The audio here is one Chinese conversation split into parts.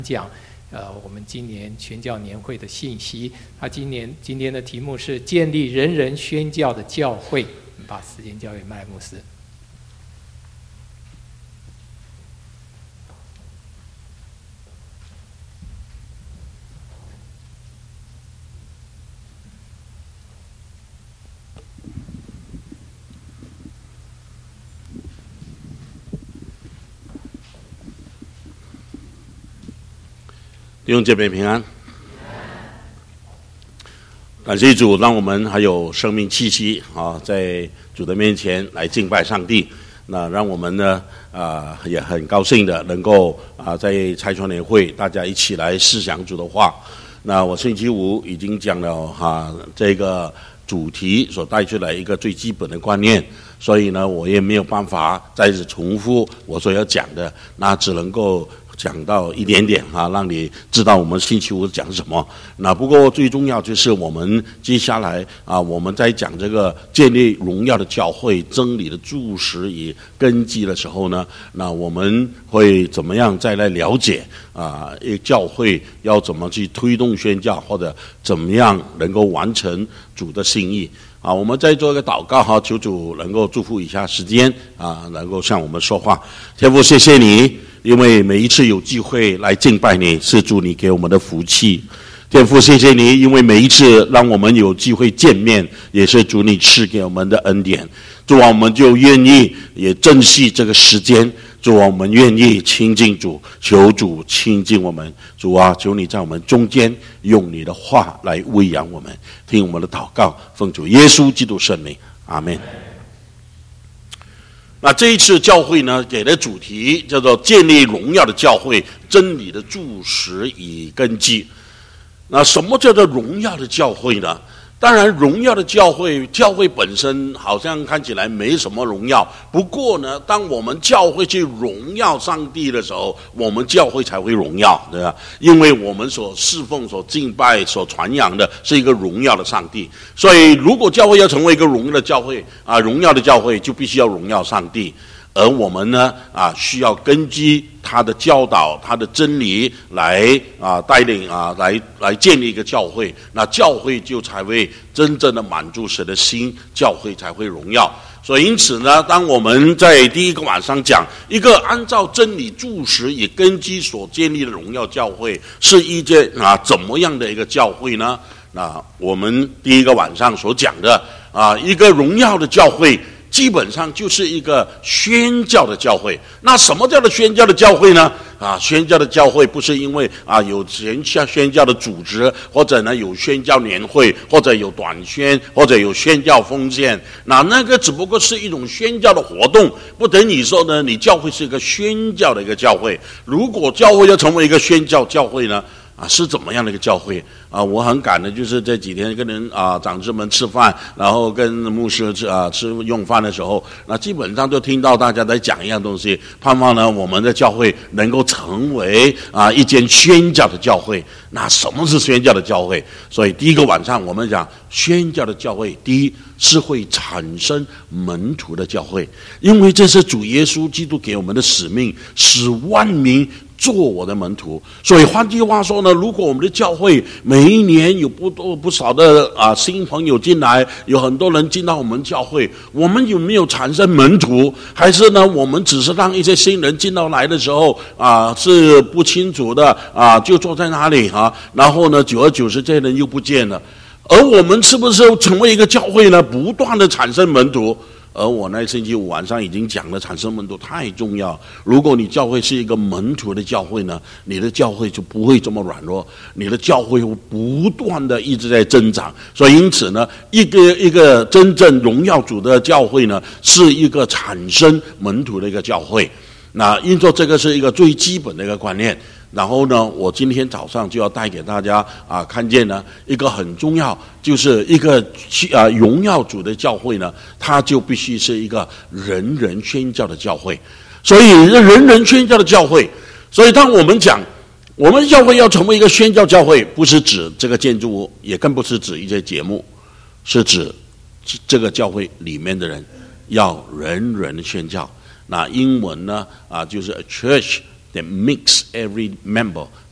讲我们今年宣教年会的信息。他今天的题目是建立人人宣教的教会。把时间交给麦牧师。 弟兄姐妹平安，感谢主，让我们还有生命气息啊，在主的面前来敬拜上帝。那让我们呢也很高兴的能够在拆船年会大家一起来思想主的话。那我星期五已经讲了这个主题所带出来一个最基本的观念，所以呢我也没有办法再次重复我所要讲的，那只能够讲到一点点让你知道我们星期五讲什么。那不过最重要就是我们接下来我们在讲这个建立荣耀的教会真理的注释与根基的时候呢，那我们会怎么样再来了解一个教会要怎么去推动宣教，或者怎么样能够完成主的心意我们再做一个祷告求主能够祝福一下时间能够向我们说话。天父，谢谢你，因为每一次有机会来敬拜你，是主你给我们的福气。天父，谢谢你，因为每一次让我们有机会见面，也是主你赐给我们的恩典。主我们就愿意也珍惜这个时间。主我们愿意亲近主，求主亲近我们。主求你在我们中间用你的话来喂养我们，听我们的祷告，奉主耶稣基督圣名，阿们。那这一次教会呢，给的主题叫做建立荣耀的教会，真理的注释与根基。那什么叫做荣耀的教会呢？当然荣耀的教会本身好像看起来没什么荣耀，不过呢当我们教会去荣耀上帝的时候，我们教会才会荣耀，对吧？因为我们所侍奉所敬拜所传扬的是一个荣耀的上帝。所以如果教会要成为一个荣耀的教会荣耀的教会就必须要荣耀上帝。而我们呢需要根据他的教导，他的真理来带领来建立一个教会，那教会就才会真正的满足神的心，教会才会荣耀。所以因此呢，当我们在第一个晚上讲一个按照真理注释与根基所建立的荣耀教会是一件怎么样的一个教会呢？那我们第一个晚上所讲的一个荣耀的教会基本上就是一个宣教的教会。那什么叫做宣教的教会呢？宣教的教会不是因为有宣教的组织，或者呢有宣教年会，或者有短宣，或者有宣教奉献，那个只不过是一种宣教的活动，不等于说呢你教会是一个宣教的一个教会。如果教会要成为一个宣教教会呢是怎么样的一个教会我很感的就是这几天跟人长子们吃饭，然后跟牧师吃用饭的时候，那基本上就听到大家在讲一样东西，盼望呢我们的教会能够成为一间宣教的教会。那什么是宣教的教会？所以第一个晚上我们讲宣教的教会，第一是会产生门徒的教会，因为这是主耶稣基督给我们的使命，使万民做我的门徒。所以换句话说呢，如果我们的教会每一年有不少的新朋友进来，有很多人进到我们教会，我们有没有产生门徒？还是呢我们只是让一些新人进到来的时候是不清楚的就坐在那里然后呢久而久之这些人又不见了。而我们是不是成为一个教会呢，不断的产生门徒？而我那星期五晚上已经讲了，产生门徒太重要。如果你教会是一个门徒的教会呢，你的教会就不会这么软弱，你的教会会不断的一直在增长。所以因此呢，一个真正荣耀主的教会呢，是一个产生门徒的一个教会。那因此这个是一个最基本的一个观念。然后呢，我今天早上就要带给大家看见呢一个很重要，就是一个荣耀主的教会呢，它就必须是一个人人宣教的教会。所以人人宣教的教会，所以当我们讲我们教会要成为一个宣教教会，不是指这个建筑物，也更不是指一些节目，是指这个教会里面的人要人人宣教。那英文呢就是 a church that makes every member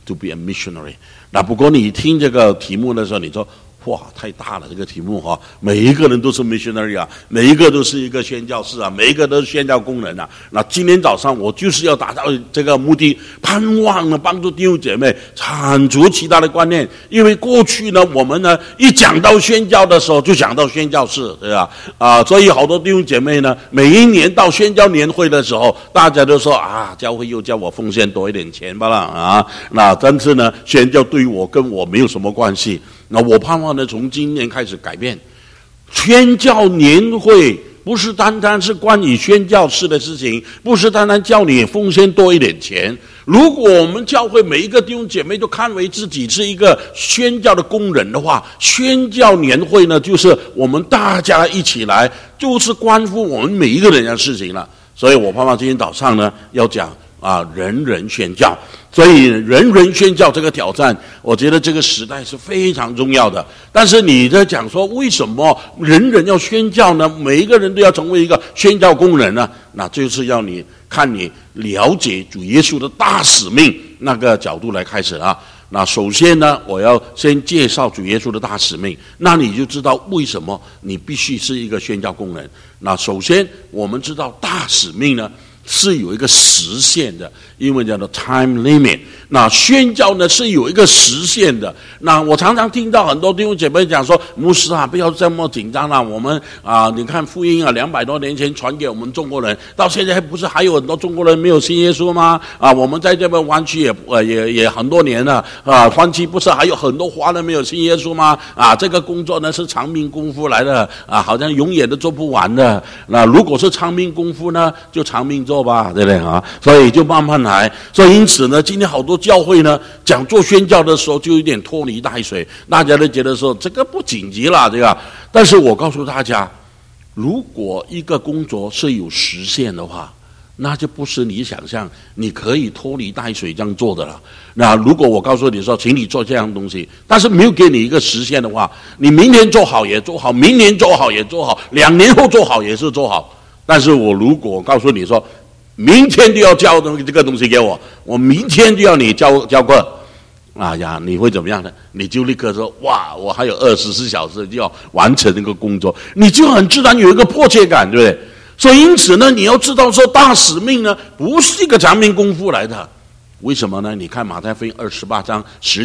to be a missionary。那不过你听这个题目的时候，你说哇，太大了这个题目哈，每一个人都是 missionary 啊，每一个都是一个宣教士啊，每一个都是宣教工人啊。那今天早上我就是要达到这个目的，盼望呢帮助弟兄姐妹铲除其他的观念。因为过去呢，我们呢一讲到宣教的时候，就讲到宣教士，对吧？所以好多弟兄姐妹呢，每一年到宣教年会的时候，大家都说啊，教会又叫我奉献多一点钱吧啦啊。那但是呢，宣教对我跟我没有什么关系。那我盼望呢，从今年开始改变。宣教年会不是单单是关于宣教士的事情，不是单单叫你奉献多一点钱。如果我们教会每一个弟兄姐妹都看为自己是一个宣教的工人的话，宣教年会呢，就是我们大家一起来，就是关乎我们每一个人的事情了。所以我盼望今天早上呢，要讲人人宣教。所以人人宣教这个挑战，我觉得这个时代是非常重要的。但是你在讲说为什么人人要宣教呢？每一个人都要成为一个宣教工人呢？那就是要你看你了解主耶稣的大使命那个角度来开始啊。那首先呢，我要先介绍主耶稣的大使命，那你就知道为什么你必须是一个宣教工人。那首先我们知道大使命呢是有一个时限的，英文叫做 time limit。那宣教呢是有一个时限的。那我常常听到很多弟兄姐妹讲说，牧师啊，不要这么紧张啦，我们你看福音200多年前传给我们中国人，到现在不是还有很多中国人没有信耶稣吗？我们在这边湾区也很多年了湾区不是还有很多华人没有信耶稣吗？这个工作呢是长命功夫来的好像永远都做不完的。那如果是长命功夫呢，就长命做吧，对不对所以就慢慢来。所以因此呢，今天好多教会呢讲做宣教的时候就有点拖泥带水，大家都觉得说这个不紧急了，对吧？但是我告诉大家，如果一个工作是有时限的话，那就不是你想象你可以拖泥带水这样做的了。那如果我告诉你说请你做这样东西，但是没有给你一个时限的话，你明年做好也做好，明年做好也做好，2年后做好也是做好。但是我如果告诉你说明天就要交这个东西给我，我明天就要你交课，你会怎么样呢？你就立刻说哇，我还有24小时就要完成这个工作，你就很自然有一个迫切感，对不对？所以因此呢，你要知道说大使命呢不是一个长命功夫来的。为什么呢？你看马太福音28章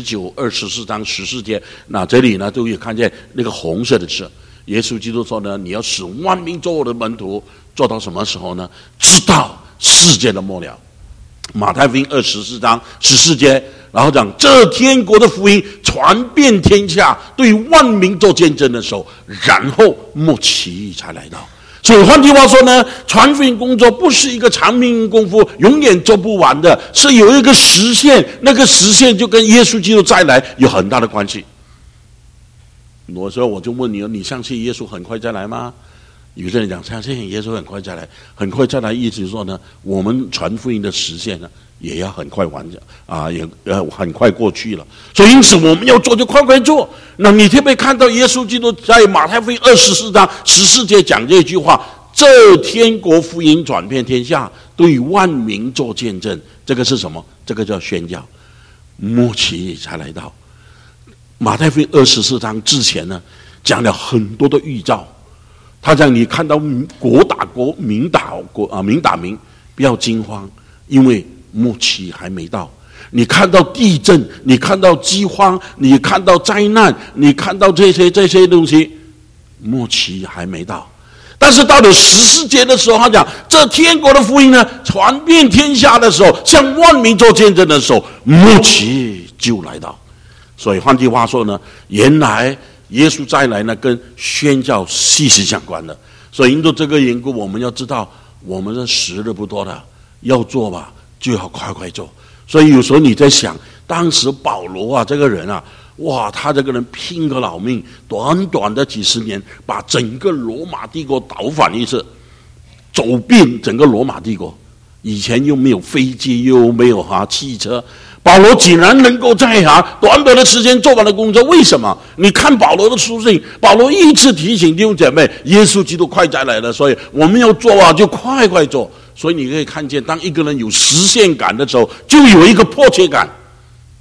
19、24章14节，那这里呢都有看见那个红色的字。耶稣基督说呢，你要使万民做我的门徒，做到什么时候呢？直到世界的末了。马太福音24章14节，然后讲这天国的福音传遍天下，对万民做见证的时候，然后末期才来到。所以换句话说呢，传福音工作不是一个长命功夫，永远做不完的，是有一个时限，那个时限就跟耶稣基督再来有很大的关系。有时候我就问你，你相信耶稣很快再来吗？有些人讲相信耶稣很快再来，很快再来意思说呢，我们传福音的时限呢也要很快完成也很快过去了。所以因此我们要做就快快做。那你特别看到耶稣基督在马太福音24章14节讲这句话，这天国福音传遍天下，对万民做见证。这个是什么？这个叫宣教，末期才来到。马太福音24章之前呢讲了很多的预兆，他讲你看到国打国，民打民，不要惊慌，因为末期还没到。你看到地震，你看到饥荒，你看到灾难，你看到这些东西，末期还没到。但是到了14节的时候，他讲这天国的福音呢传遍天下的时候，向万民做见证的时候，末期就来到。所以换句话说呢，原来耶稣再来呢跟宣教息息相关的。所以因着这个缘故，我们要知道我们的时日不多了，要做吧就要快快做。所以有时候你在想，当时保罗这个人哇，他这个人拼个老命，短短的几十年把整个罗马帝国倒反一次，走遍整个罗马帝国。以前又没有飞机，又没有汽车，保罗竟然能够在短短的时间做完了工作。为什么？你看保罗的书信，保罗一直提醒弟兄姐妹，耶稣基督快再来了，所以我们要做就快快做。所以你可以看见，当一个人有实现感的时候，就有一个迫切感。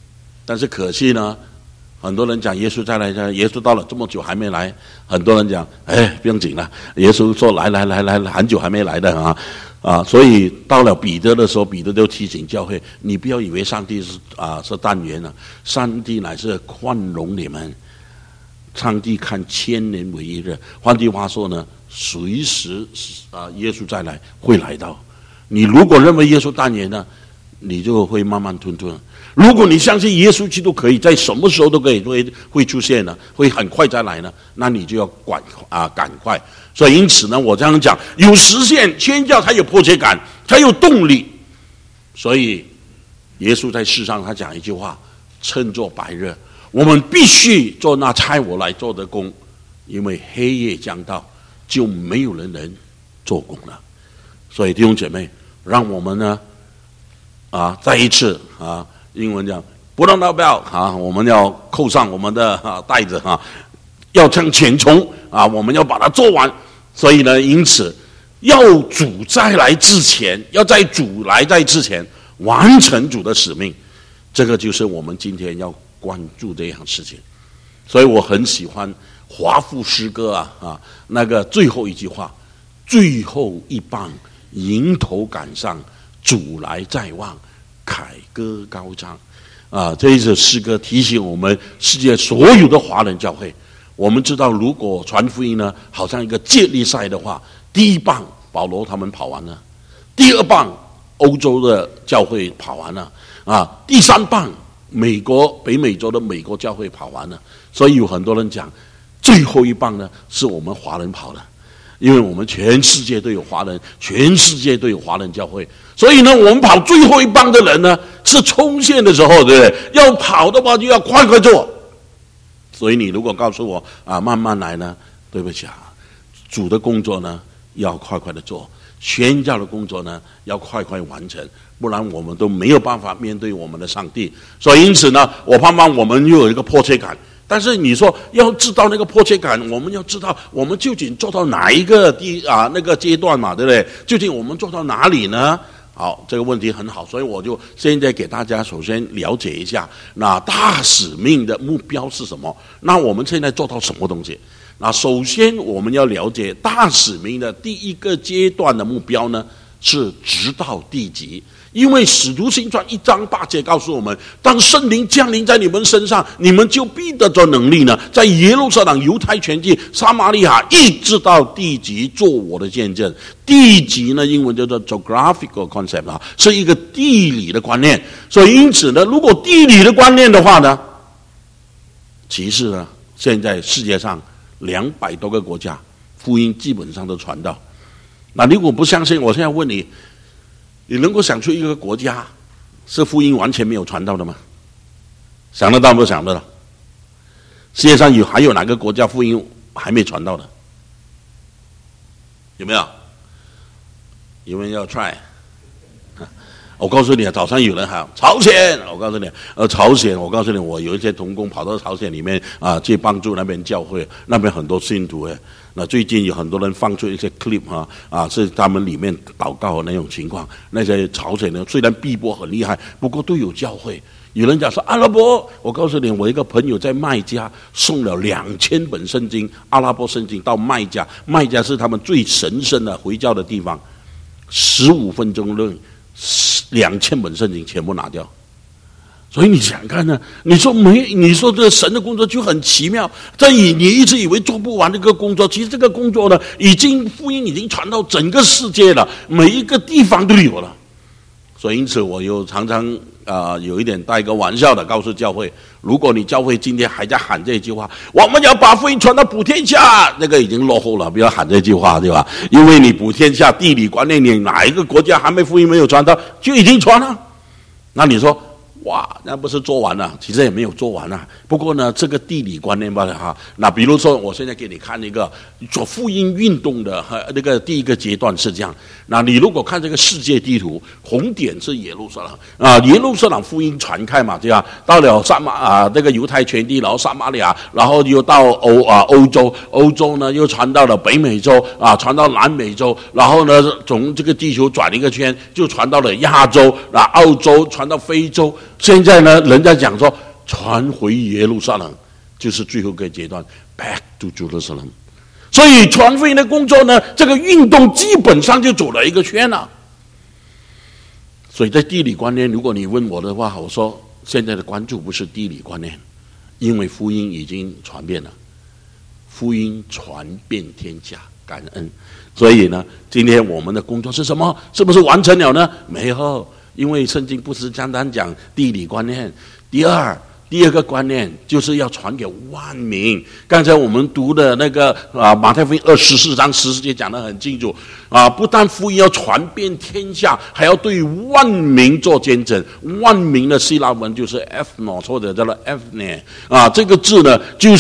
但是可惜呢，很多人讲耶稣再来，耶稣到了这么久还没来。很多人讲，不用紧了，耶稣说来，很久还没来的所以到了彼得的时候，彼得就提醒教会，你不要以为上帝是淡然了，上帝乃是宽容你们，上帝看千年为一日。换句话说呢，随时耶稣再来会来到。你如果认为耶稣淡然呢，你就会慢慢吞吞。如果你相信耶稣基督可以在什么时候都可以会出现呢，会很快再来呢，那你就要赶快。所以因此呢，我这样讲，有实现宣教才有迫切感，才有动力。所以耶稣在世上他讲一句话，趁作白日，我们必须做那差我来做的工，因为黑夜将到，就没有人能做工了。所以弟兄姐妹，让我们呢再一次英文讲 put on our belt 我们要扣上我们的带子要向前冲我们要把它做完。所以呢，因此要主再来之前，要在主来在之前完成主的使命，这个就是我们今天要关注这样事情。所以我很喜欢华富诗歌那个最后一句话，最后一棒迎头赶上，主来在望，凯歌高唱这一首诗歌提醒我们世界所有的华人教会。我们知道，如果传福音呢，好像一个接力赛的话，第一棒保罗他们跑完了，第二棒欧洲的教会跑完了第三棒北美洲的美国教会跑完了。所以有很多人讲，最后一棒呢是我们华人跑的，因为我们全世界都有华人，全世界都有华人教会。所以呢，我们跑最后一棒的人呢，是冲线的时候，对不对？要跑的话就要快快做。所以你如果告诉我慢慢来呢，对不起主的工作呢要快快的做，宣教的工作呢要快快完成，不然我们都没有办法面对我们的上帝。所以因此呢，我盼望我们又有一个迫切感。但是你说要知道那个迫切感，我们要知道我们究竟做到哪一个那个阶段嘛，对不对？究竟我们做到哪里呢？好，这个问题很好，所以我就现在给大家首先了解一下，那大使命的目标是什么？那我们现在做到什么东西？那首先我们要了解大使命的第一个阶段的目标呢，是直到地极。因为使徒行传1章8节告诉我们，当圣灵降临在你们身上，你们就必得着能力呢，在耶路撒冷、犹太全地、撒玛利亚一直到地极做我的见证。地极呢，英文叫做 geographical concept 是一个地理的观念。所以因此呢，如果地理的观念的话呢，其实呢，现在世界上200多个国家福音基本上都传到。那如果不相信，我现在问你，你能够想出一个国家是福音完全没有传到的吗？想得到不想得到？世界上还有哪个国家福音还没传到的？有没有？有没有要 try？ 我告诉你早上有人喊朝鲜，我告诉你朝鲜，我告诉你，我有一些同工跑到朝鲜里面去帮助那边教会，那边很多信徒那最近有很多人放出一些 clip 是他们里面祷告的那种情况。那些朝鲜人虽然逼迫很厉害，不过都有教会。有人讲说阿拉伯，我告诉你，我一个朋友在麦加送了2000本圣经，阿拉伯圣经到麦加，麦加是他们最神圣的回教的地方，15分钟内2000本圣经全部拿掉。所以你想看呢？你说这神的工作就很奇妙，你一直以为做不完这个工作，其实这个工作呢，福音已经传到整个世界了，每一个地方都有了。所以因此我又常常有一点带个玩笑的告诉教会，如果你教会今天还在喊这句话，我们要把福音传到普天下，那个已经落后了，不要喊这句话，对吧？因为你普天下地理观念，你哪一个国家福音没有传到，就已经传了。那你说哇，那不是做完了？其实也没有做完啊。不过呢，这个地理观念吧那比如说，我现在给你看一个做福音运动的那个第一个阶段是这样。那你如果看这个世界地图，红点是耶路撒冷耶路撒冷福音传开嘛，对吧？到了那个犹太全地，然后撒玛利亚，然后又到欧洲，欧洲呢又传到了北美洲传到南美洲，然后呢从这个地球转一个圈，就传到了亚洲澳洲，传到非洲。现在呢，人家讲说传回耶路撒冷，就是最后一个阶段 ，Back to Jerusalem。所以传福音的工作呢，这个运动基本上就走了一个圈了。所以在地理观念，如果你问我的话，我说现在的关注不是地理观念，因为福音已经传遍了，福音传遍天下，感恩。所以呢，今天我们的工作是什么？是不是完成了呢？没有，因为圣经不是单单讲地理观念。第二个观念就是要传给万民。刚才我们读的那个马太福音24章14节讲得很清楚不但福音要传遍天下，还要对万民做见证。万民的希腊文就是 ethnos 或者叫做 ethne 这个字呢就是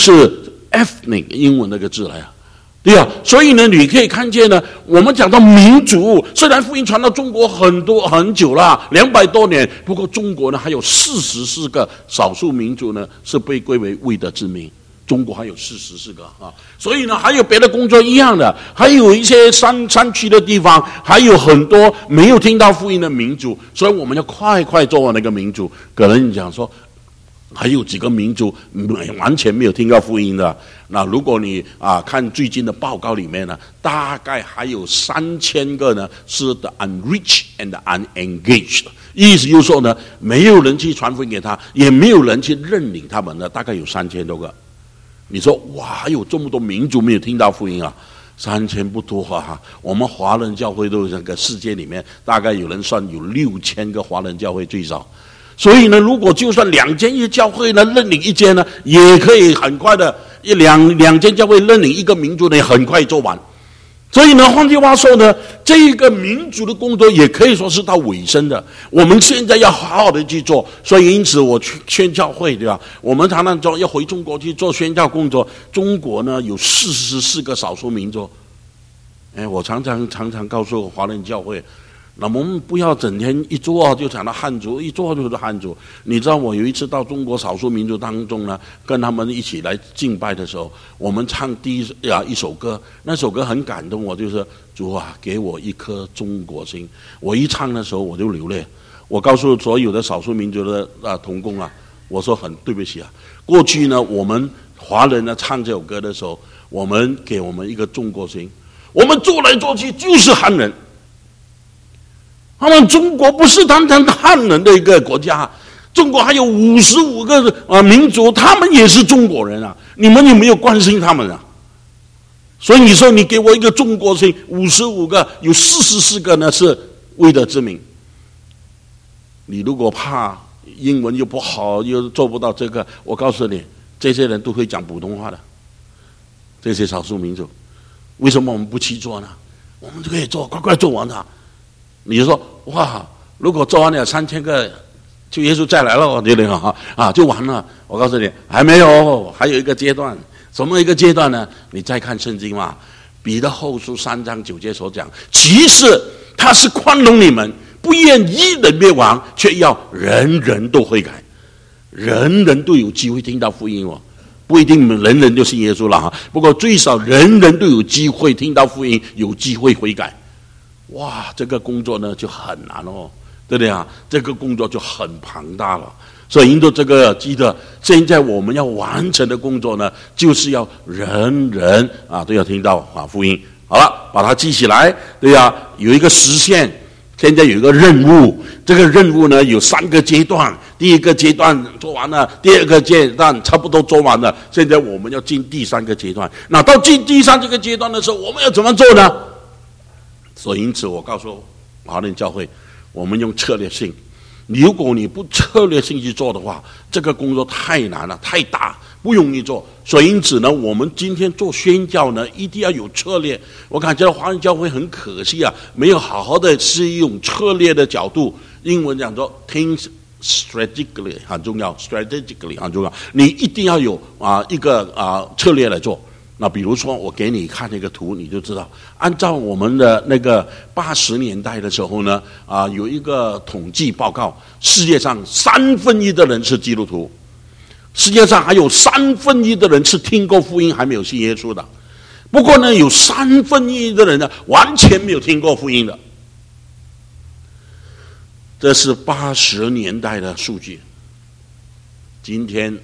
ethnic 英文那个字来对啊，所以呢，你可以看见呢，我们讲到民族，虽然福音传到中国很久了，200多年，不过中国呢还有44个少数民族呢是被归为未得之民，中国还有44个所以呢还有别的工作一样的，还有一些山区的地方，还有很多没有听到福音的民族，所以我们要快做完那个民族。可能你讲说，还有几个民族完全没有听到福音的。那如果你看最近的报告里面呢，大概还有3000个呢是 the unreached and the unengaged， 意思就是说呢，没有人去传福音给他，也没有人去认领他们的，大概有3000多个。你说哇，还有这么多民族没有听到福音3000不多我们华人教会都这个世界里面，大概有人算有6000个华人教会最少。所以呢，如果就算2间一教会呢认领1间呢，也可以很快的两间教会认领一个民族呢，很快做完。所以呢，换句话说呢，这个民族的工作也可以说是到尾声的。我们现在要好好的去做。所以因此我去宣教会，对吧？我们常常说要回中国去做宣教工作。中国呢有44个少数民族。我常常告诉华人教会，那我们不要整天一做就讲到汉族，一做就是汉族。你知道我有一次到中国少数民族当中呢，跟他们一起来敬拜的时候，我们唱第一首歌，那首歌很感动我，就是主啊，给我一颗中国心。我一唱的时候我就流泪。我告诉所有的少数民族的同工我说很对不起过去呢我们华人呢唱这首歌的时候，我们给我们一个中国心，我们做来做去就是汉人。他们中国不是单单汉人的一个国家，中国还有55个民族，他们也是中国人你们有没有关心他们所以你说你给我一个中国心，55个有44个呢是未得之民。你如果怕英文又不好，又做不到这个，我告诉你，这些人都会讲普通话的，这些少数民族。为什么我们不去做呢？我们就可以做，快做完它。你就说哇，如果做完了3000个，就耶稣再来了，对不对就完了。我告诉你，还没有，还有一个阶段。什么一个阶段呢？你再看圣经嘛，彼得后书3章9节所讲，其实他是宽容你们，不愿一人灭亡，却要人人都悔改，人人都有机会听到福音不一定人人就信耶稣了不过最少人人都有机会听到福音，有机会悔改。哇，这个工作呢就很难对不对这个工作就很庞大了。所以因着这个，记得现在我们要完成的工作呢，就是要人人都要听到福音。好了，把它记起来，对有一个实现。现在有一个任务，这个任务呢有3个阶段。第一个阶段做完了，第2个阶段差不多做完了，现在我们要进第3个阶段。那到进第3个阶段的时候，我们要怎么做呢？所以因此我告诉华人教会，我们用策略性。如果你不策略性去做的话，这个工作太难了，太大，不容易做。所以因此呢，我们今天做宣教呢，一定要有策略。我感觉华人教会很可惜没有好好的是用策略的角度。英文讲说 think strategically 很重要 strategically 很重要，你一定要有一个策略来做。那比如说我给你看那个图，你就知道，按照我们的那个80年代的时候呢有一个统计报告，世界上1/3的人是基督徒，世界上还有1/3的人是听过福音还没有信耶稣的。不过呢，有1/3的人呢完全没有听过福音的。这是80年代的数据。 今天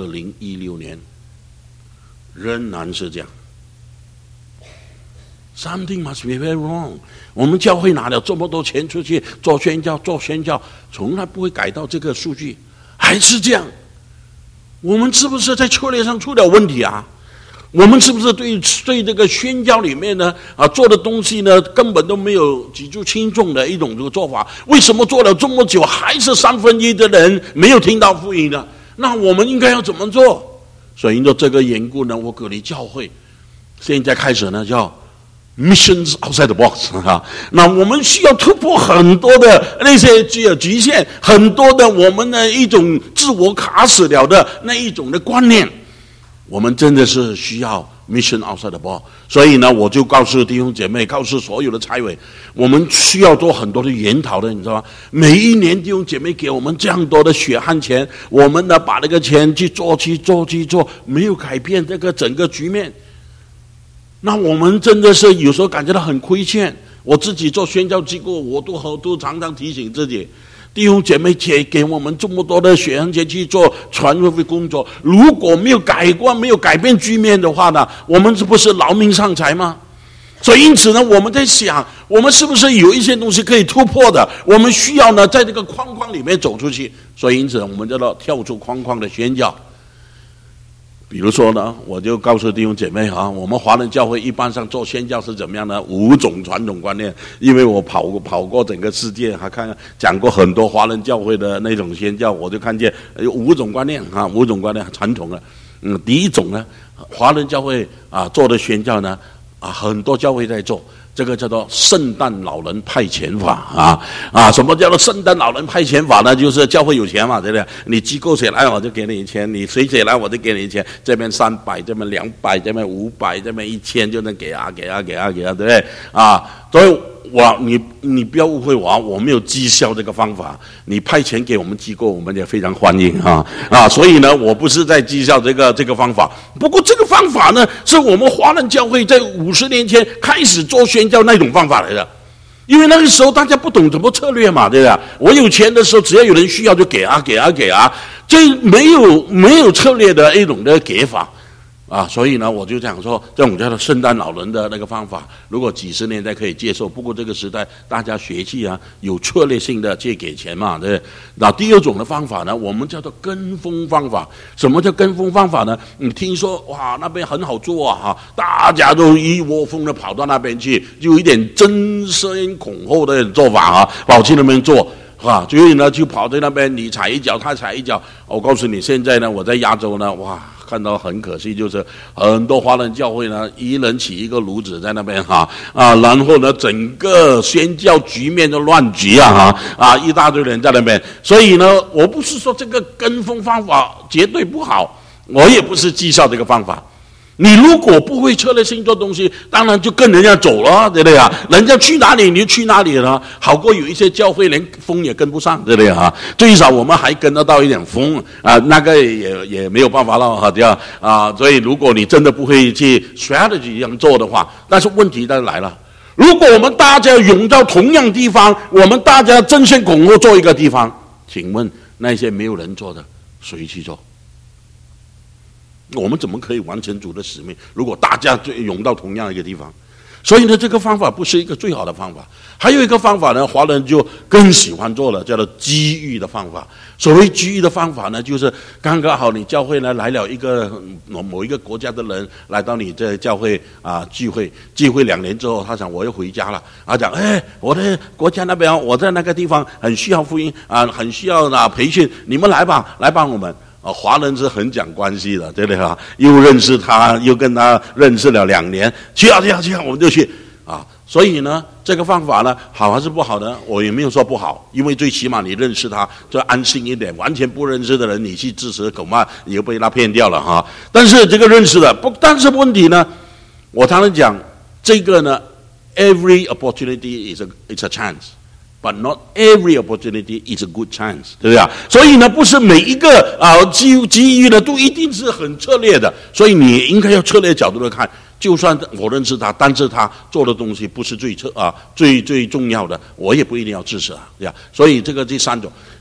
2016年仍然是这样。Something must be very wrong。我们教会拿了这么多钱出去做宣教，从来不会改到这个数据，还是这样。我们是不是在策略上出了问题啊？我们是不是对这个宣教里面呢做的东西呢，根本都没有举足轻重的一种这个做法？为什么做了这么久，还是1/3的人没有听到福音呢？那我们应该要怎么做？所以因着这个缘故呢，我鼓励教会现在开始呢叫Missions outside the box 那我们需要突破很多的那些局限，很多的我们的一种自我卡死了的那一种的观念，我们真的是需要 Mission outside the box。所以呢，我就告诉弟兄姐妹，告诉所有的差委，我们需要做很多的研讨的，你知道吗？每一年弟兄姐妹给我们这样多的血汗钱，我们呢把那个钱去做，没有改变这个整个局面。那我们真的是有时候感觉到很亏欠。我自己做宣教机构，我都常常提醒自己，弟兄姐妹给我们这么多的血汗钱去做传福音工作，如果没有改观，没有改变局面的话呢，我们这不是劳民伤财吗？所以因此呢，我们在想，我们是不是有一些东西可以突破的？我们需要呢在这个框框里面走出去。所以因此，我们叫做跳出框框的宣教。比如说呢，我就告诉弟兄姐妹我们华人教会一般上做宣教是怎么样呢？5种传统观念。因为我跑过整个世界，讲过很多华人教会的那种宣教，我就看见有5种观念5种观念传统的。第一种呢，华人教会做的宣教呢很多教会在做。这个叫做圣诞老人派遣法什么叫做圣诞老人派遣法呢？就是教会有钱嘛，对不对？你机构写来我就给你钱，你谁写来我就给你钱，这边300，这边200，这边500，这边1000，就能给对不对所以你不要误会我没有绩效这个方法。你派钱给我们机构，我们也非常欢迎所以呢，我不是在绩效这个方法。不过这个方法呢，是我们华人教会在50年前开始做宣教那种方法来的。因为那个时候大家不懂怎么策略嘛，对不对？我有钱的时候，只要有人需要就给这没有策略的一种的给法。所以呢，我就讲说，这种叫做圣诞老人的那个方法，如果几十年才可以接受。不过这个时代，大家学习有策略性的去给钱嘛，对不对？那第二种的方法呢，我们叫做跟风方法。什么叫跟风方法呢？你听说那边很好做大家都一窝蜂的跑到那边去，就有一点争先恐后的做法跑去那边做。所以呢，就跑在那边，你踩一脚，他踩一脚。我告诉你，现在呢，我在亚洲呢，看到很可惜，就是很多华人教会呢，一人起一个炉子在那边然后呢，整个宣教局面就乱局一大堆人在那边。所以呢，我不是说这个跟风方法绝对不好，我也不是讥笑这个方法。你如果不会策略性做东西，当然就跟人家走了，对不对人家去哪里你就去哪里了，好过有一些教会连风也跟不上，对不对最少我们还跟得到一点风那个也没有办法了对所以如果你真的不会去 strategy 一样做的话，但是问题当然来了。如果我们大家涌到同样地方，我们大家争先恐后做一个地方，请问那些没有人做的，谁去做？我们怎么可以完成主的使命？如果大家涌到同样一个地方，所以呢，这个方法不是一个最好的方法。还有一个方法呢，华人就更喜欢做了，叫做机遇的方法。所谓机遇的方法呢，就是刚刚好你教会呢来了一个某一个国家的人来到你这教会聚会2年之后，他想我要回家了，讲我的国家那边我在那个地方很需要福音很需要培训，你们来吧，来帮我们。华人是很讲关系的，对不对又认识他，又跟他认识了2年，去我们就去所以呢，这个方法呢，好还是不好呢？我也没有说不好，因为最起码你认识他，就安心一点。完全不认识的人，你去支持，恐怕你就被他骗掉了但是这个认识的，但是问题呢，我常常讲这个呢 ，every opportunity is a chance。But not every opportunity is a good chance， 对不对所以呢，不是每一个机遇呢都一定是很策略的，所以你应该要策略角度来看。就算我认识他，但是他做的东西不是最重要的，我也不一定要支持对所以这个第3种，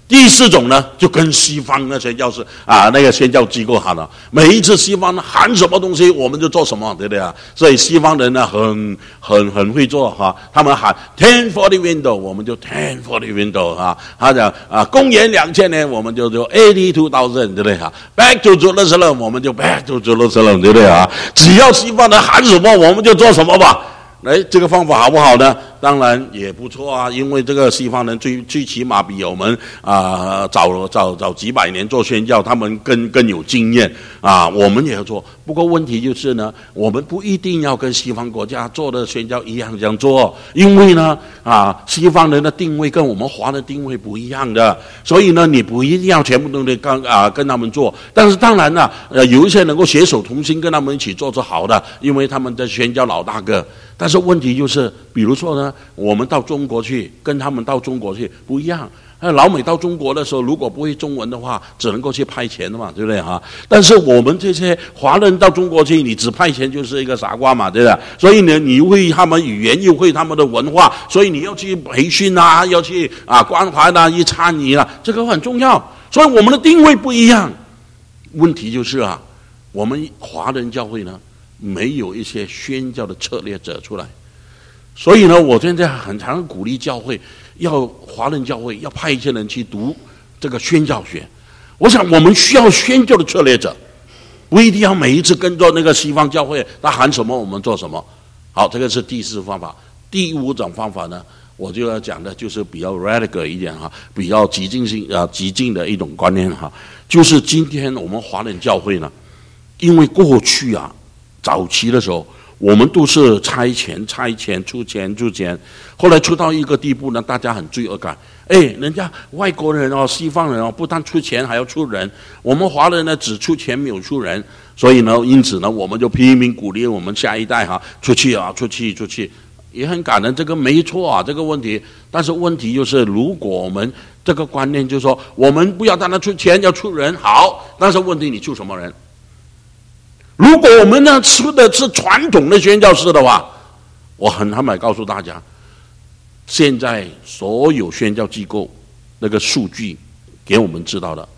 第四种呢，就跟西方那些教师那个宣教机构好了，每一次西方喊什么东西，我们就做什么，对不对啊？所以西方人呢，很会做哈，他们喊 10 for the window， 我们就 10 for the window 啊。他讲公元2000年，我们就 82,000， 对不对啊 ？Back to Jerusalem， 我们就 Back to Jerusalem， 对不对啊？只要西方人喊什么，我们就做什么吧。这个方法好不好呢？当然也不错啊，因为这个西方人最起码比我们早几百年做宣教，他们更有经验啊。我们也要做，不过问题就是呢，我们不一定要跟西方国家做的宣教一样这样做，因为呢西方人的定位跟我们华人定位不一样的，所以呢，你不一定要全部都得跟他们做。但是当然了，有一些能够携手同心跟他们一起做是好的，因为他们的宣教老大哥。但是问题就是，比如说呢，我们到中国去，跟他们到中国去不一样。老美到中国的时候，如果不会中文的话，只能够去派遣的嘛，对不对啊？但是我们这些华人到中国去，你只派遣就是一个傻瓜嘛，对不对？所以呢，你会他们语言，又会他们的文化，所以你要去培训啊，要去关怀啊，去参与啊，这个很重要。所以我们的定位不一样。问题就是我们华人教会呢，没有一些宣教的策略者出来，所以呢，我现在很常鼓励教会，华人教会要派一些人去读这个宣教学。我想我们需要宣教的策略者，不一定要每一次跟着那个西方教会，他喊什么我们做什么。好，这个是第四方法。第五种方法呢，我就要讲的就是比较 radical 一点比较激进的一种观念就是今天我们华人教会呢，因为过去早期的时候，我们都是差遣，出钱，后来出到一个地步呢，大家很罪恶感。人家外国人西方人不但出钱还要出人，我们华人呢只出钱没有出人，所以呢，因此呢，我们就拼命鼓励我们下一代出去，也很感恩，这个没错这个问题。但是问题就是，如果我们这个观念就是说，我们不要单单出钱，要出人，好，但是问题你出什么人？如果我们呢出的是传统的宣教士的话，我很坦白告诉大家，现在所有宣教机构那个数据给我们知道的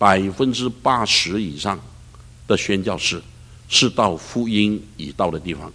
，80%以上的宣教士是到福音已到的地方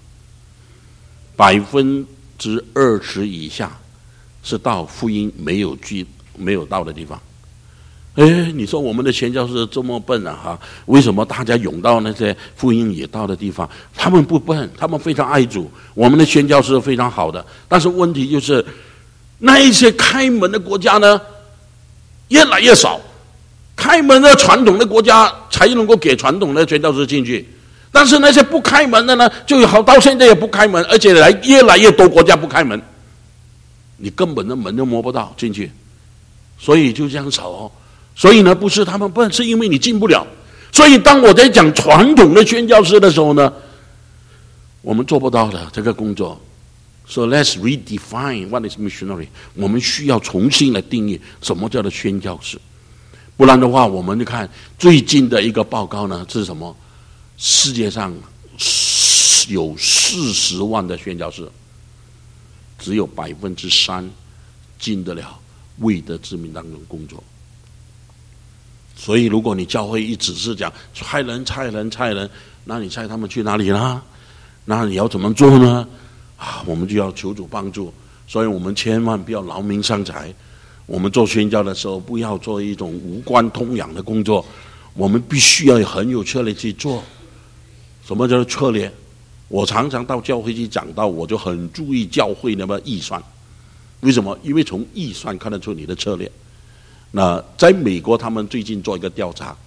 ，20%以下是到福音没有到的地方。你说我们的宣教士这么笨为什么大家涌到那些福音也到的地方？他们不笨，他们非常爱主。我们的宣教士非常好的，但是问题就是那一些开门的国家呢越来越少，开门的传统的国家才能够给传统的宣教士进去，但是那些不开门的呢，就好到现在也不开门，而且越来越多国家不开门，你根本的门都摸不到进去，所以就这样少所以呢，不是他们笨，是因为你进不了。所以当我在讲传统的宣教士的时候呢，我们做不到的这个工作。So let's redefine what is missionary。我们需要重新来定义什么叫做宣教士，不然的话，我们就看最近的一个报告呢是什么？世界上有40万的宣教士，只有3%进得了未得之名当中工作。所以如果你教会一直是讲差人，那你差他们去哪里呢？那你要怎么做呢？我们就要求主帮助。所以我们千万不要劳民伤财。我们做宣教的时候，不要做一种无关痛痒的工作，我们必须要很有策略去做。什么叫做策略？我常常到教会去讲到，我就很注意教会那么预算。为什么？因为从预算看得出你的策略。那在美国，他们最近做一个调查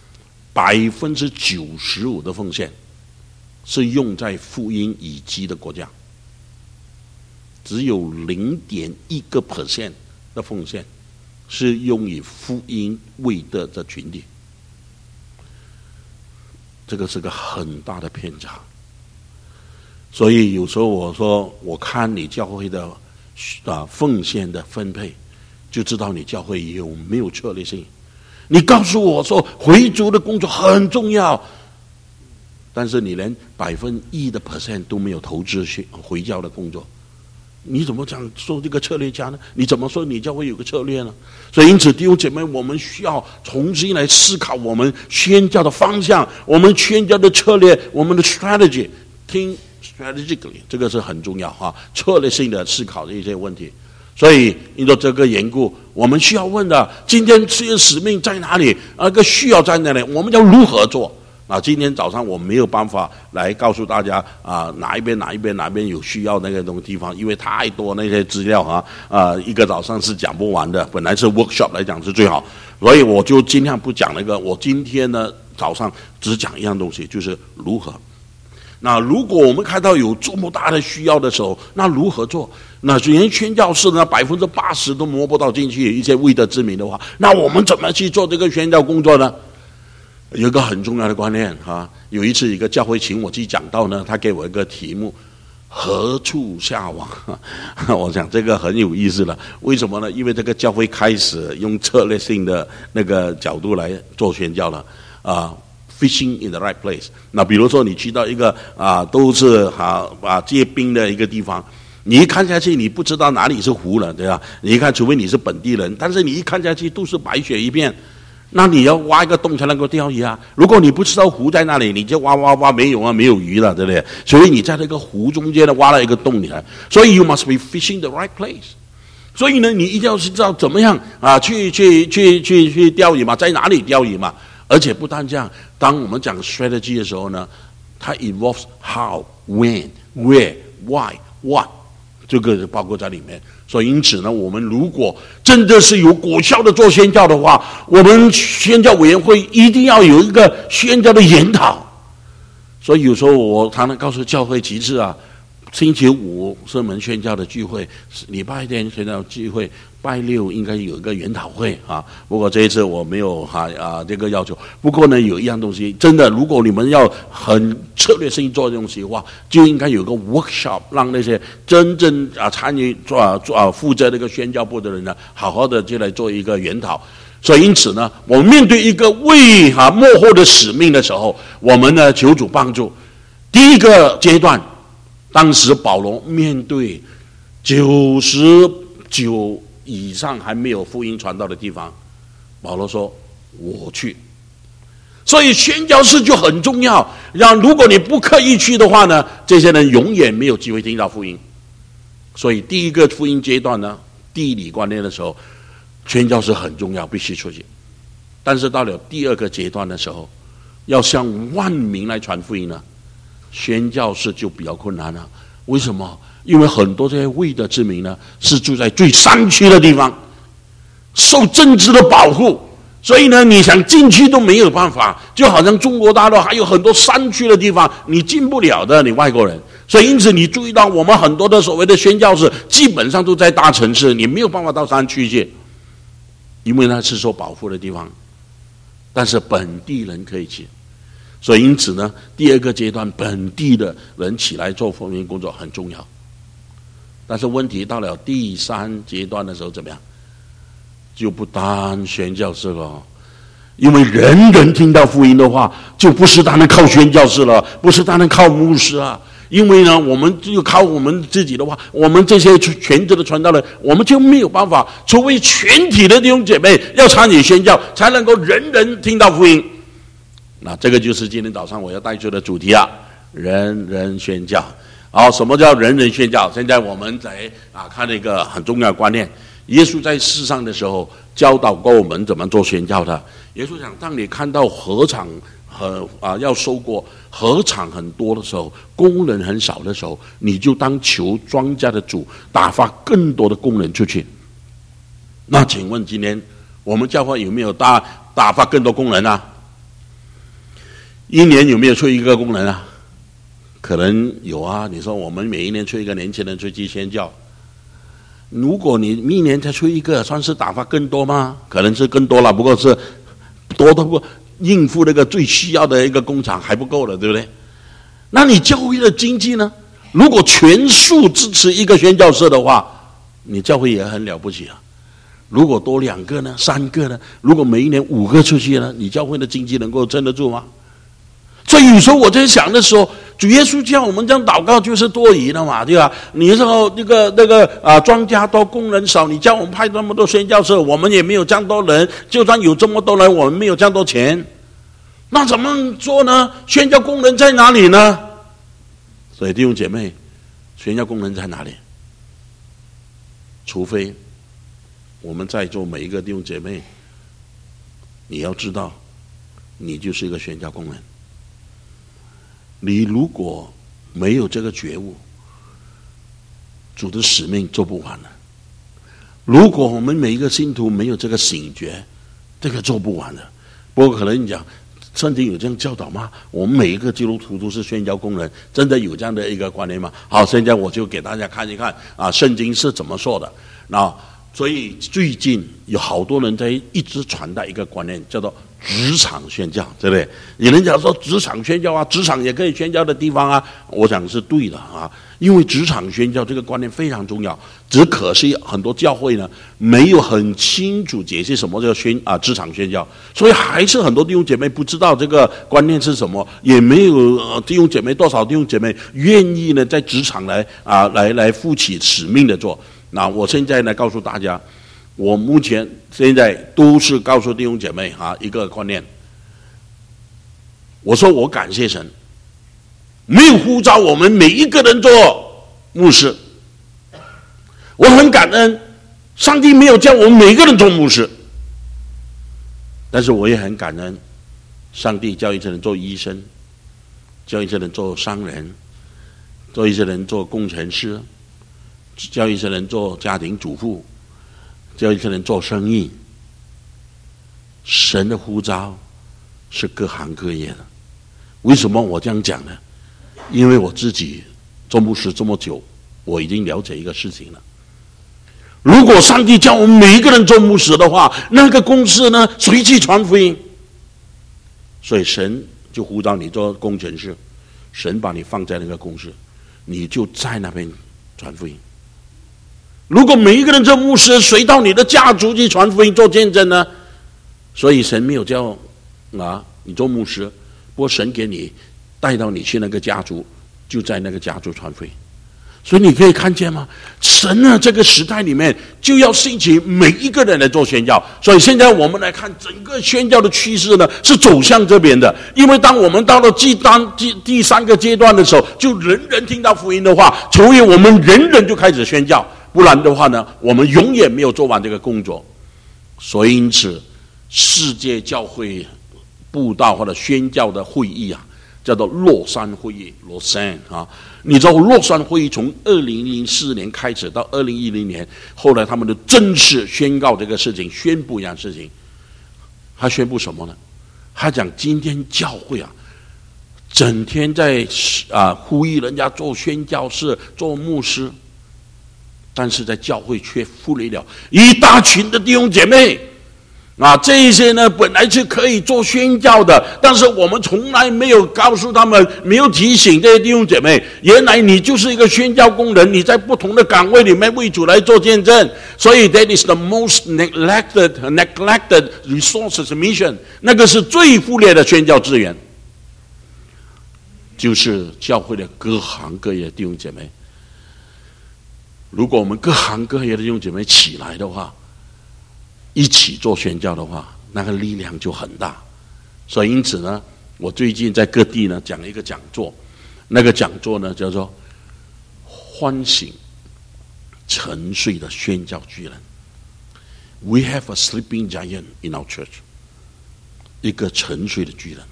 ，95%的奉献是用在福音已基的国家，只有0.1% 的奉献是用于福音未得的群体。这个是个很大的偏差。所以有时候我说，我看你教会的奉献的分配，就知道你教会有没有策略性。你告诉我说回族的工作很重要，但是你连1%的都没有投资回教的工作， 你怎么讲说这个策略家呢？你怎么说你教会有个策略呢？所以因此弟兄姐妹，我们需要重新来思考我们宣教的方向，我们宣教的策略，我们的 strategy， 听 strategically， 这个是很重要哈，策略性的思考的一些问题。所以因着这个缘故，我们需要问的，今天这些使命在哪里？那个需要在哪里？我们要如何做？今天早上我没有办法来告诉大家哪一边有需要那个地方，因为太多那些资料一个早上是讲不完的，本来是 workshop 来讲是最好，所以我就尽量不讲那个。我今天呢早上只讲一样东西，就是如何。那如果我们看到有这么大的需要的时候，那如何做？那连宣教士呢80%都摸不到进去一些未得之民的话，那我们怎么去做这个宣教工作呢？有一个很重要的观念有一次一个教会请我去讲道呢，他给我一个题目，何处下网我想这个很有意思了。为什么呢？因为这个教会开始用策略性的那个角度来做宣教了fishing in the right place。 那比如说你去到一个都是结冰的一个地方，你一看下去你不知道哪里是湖了，对吧？你一看除非你是本地人，但是你一看下去都是白雪一片，那你要挖一个洞才能够钓鱼啊！如果你不知道湖在哪里，你就挖没有没有鱼了，对不对？所以你在那个湖中间呢挖了一个洞里来，所以 you must be fishing the right place。所以呢，你一定要知道怎么样去钓鱼嘛，在哪里钓鱼嘛。而且不单这样，当我们讲 strategy 的时候呢，它 involves how, when, where, why, what， 这个包括在里面。所以因此呢，我们如果真的是有果效的做宣教的话，我们宣教委员会一定要有一个宣教的研讨。所以有时候我常常告诉教会其次星期五是我们宣教的聚会，礼拜天宣教聚会，拜六应该有一个研讨会不过这一次我没有这个要求。不过呢，有一样东西真的，如果你们要很策略性做东西的话，就应该有个 workshop， 让那些真正参与负责这个宣教部的人呢，好好的就来做一个研讨。所以因此呢，我们面对一个为幕后的使命的时候，我们呢求主帮助。第一个阶段，当时保罗面对99以上还没有福音传到的地方，保罗说我去。所以宣教士就很重要，如果你不刻意去的话呢，这些人永远没有机会听到福音。所以第一个福音阶段呢，地理观念的时候，宣教士很重要，必须出去。但是到了第二个阶段的时候，要向万民来传福音呢，宣教士就比较困难了。为什么？因为很多这些未得之民呢，是住在最山区的地方，受政治的保护，所以呢，你想进去都没有办法。就好像中国大陆还有很多山区的地方，你进不了的，你外国人。所以因此你注意到，我们很多的所谓的宣教士，基本上都在大城市，你没有办法到山区去，因为那是受保护的地方。但是本地人可以去。所以因此呢，第二个阶段本地的人起来做福音工作很重要。但是问题到了第三阶段的时候怎么样？就不单宣教士了，因为人人听到福音的话，就不是单单靠宣教士了，不是单单靠牧师啊。因为呢，我们就靠我们自己的话，我们这些全职的传道人，我们就没有办法，除非全体的弟兄姐妹要参与宣教，才能够人人听到福音。那这个就是今天早上我要带出的主题人人宣教。好，什么叫人人宣教？现在我们在看一个很重要的观念。耶稣在世上的时候教导过我们怎么做宣教的。耶稣讲，当你看到禾场要收获，禾场很多的时候，工人很少的时候，你就当求庄稼的主打发更多的工人出去。那请问今天我们教会有没有打发更多工人啊？一年有没有出一个工人啊？可能有啊。你说我们每一年出一个年轻人出去宣教，如果你一年才出一个，算是打发更多吗？可能是更多了，不过是多的不应付那个最需要的一个工厂还不够了，对不对？那你教会的经济呢？如果全数支持一个宣教士的话，你教会也很了不起啊。如果多2个呢，3个呢？如果每一年5个出去呢，你教会的经济能够撑得住吗？所以有时候我在想的时候， 主耶稣叫我们这样祷告就是多余的嘛，对吧？你说那个庄稼多工人少，你叫我们派那么多宣教士，我们也没有这样多人，就算有这么多人，我们没有这样多钱，那怎么做呢？宣教工人在哪里呢？所以弟兄姐妹，宣教工人在哪里？除非我们在座每一个弟兄姐妹，你要知道，你就是一个宣教工人。你如果没有这个觉悟，主的使命做不完了。如果我们每一个信徒没有这个醒觉，这个做不完的。不过可能你讲，圣经有这样教导吗？我们每一个基督徒都是宣教工人，真的有这样的一个观念吗？好，现在我就给大家看一看圣经是怎么说的。那所以最近有好多人在一直传达一个观念，叫做职场宣教，对不对？有人讲说职场宣教职场也可以宣教的地方我想是对的因为职场宣教这个观念非常重要，只可惜很多教会呢没有很清楚解释什么叫职场宣教，所以还是很多弟兄姐妹不知道这个观念是什么，也没有弟兄姐妹多少弟兄姐妹愿意呢在职场来负起使命的做。那我现在呢告诉大家，我目前现在都是告诉弟兄姐妹一个观念。我说我感谢神，没有呼召我们每一个人做牧师。我很感恩，上帝没有叫我们每一个人做牧师。但是我也很感恩，上帝叫一些人做医生，叫一些人做商人，叫一些人做工程师，叫一些人做家庭主妇，叫一些人做生意。神的呼召是各行各业的。为什么我这样讲呢？因为我自己做牧师这么久，我已经了解一个事情了。如果上帝叫我们每一个人做牧师的话，那个公司呢，谁去传福音？所以神就呼召你做工程师，神把你放在那个公司，你就在那边传福音。如果每一个人做牧师，谁到你的家族去传福音做见证呢？所以神没有叫你做牧师，不过神给你带到你去那个家族，就在那个家族传福音。所以你可以看见吗？神呢，这个时代里面就要兴起每一个人来做宣教。所以现在我们来看整个宣教的趋势呢，是走向这边的。因为当我们到了第三个阶段的时候，就人人听到福音的话，所以我们人人就开始宣教。不然的话呢，我们永远没有做完这个工作。所以因此，世界教会布道或者宣教的会议叫做洛杉会议，洛杉你知道洛杉会议从2004年开始到2010年，后来他们就正式宣告这个事情，宣布一样事情。他宣布什么呢？他讲今天教会整天在呼吁人家做宣教士、做牧师，但是在教会却忽略了一大群的弟兄姐妹。这一些呢，本来是可以做宣教的，但是我们从来没有告诉他们，没有提醒这些弟兄姐妹，原来你就是一个宣教工人，你在不同的岗位里面为主来做见证。所以 that is the most neglected resources mission， 那个是最忽略的宣教资源，就是教会的各行各业的弟兄姐妹。如果我们各行各业的弟兄姐妹起来的话，一起做宣教的话，那个力量就很大。所以因此呢，我最近在各地呢讲了一个讲座，那个讲座呢叫做唤醒沉睡的宣教巨人。 We have a sleeping giant in our church， 一个沉睡的巨人，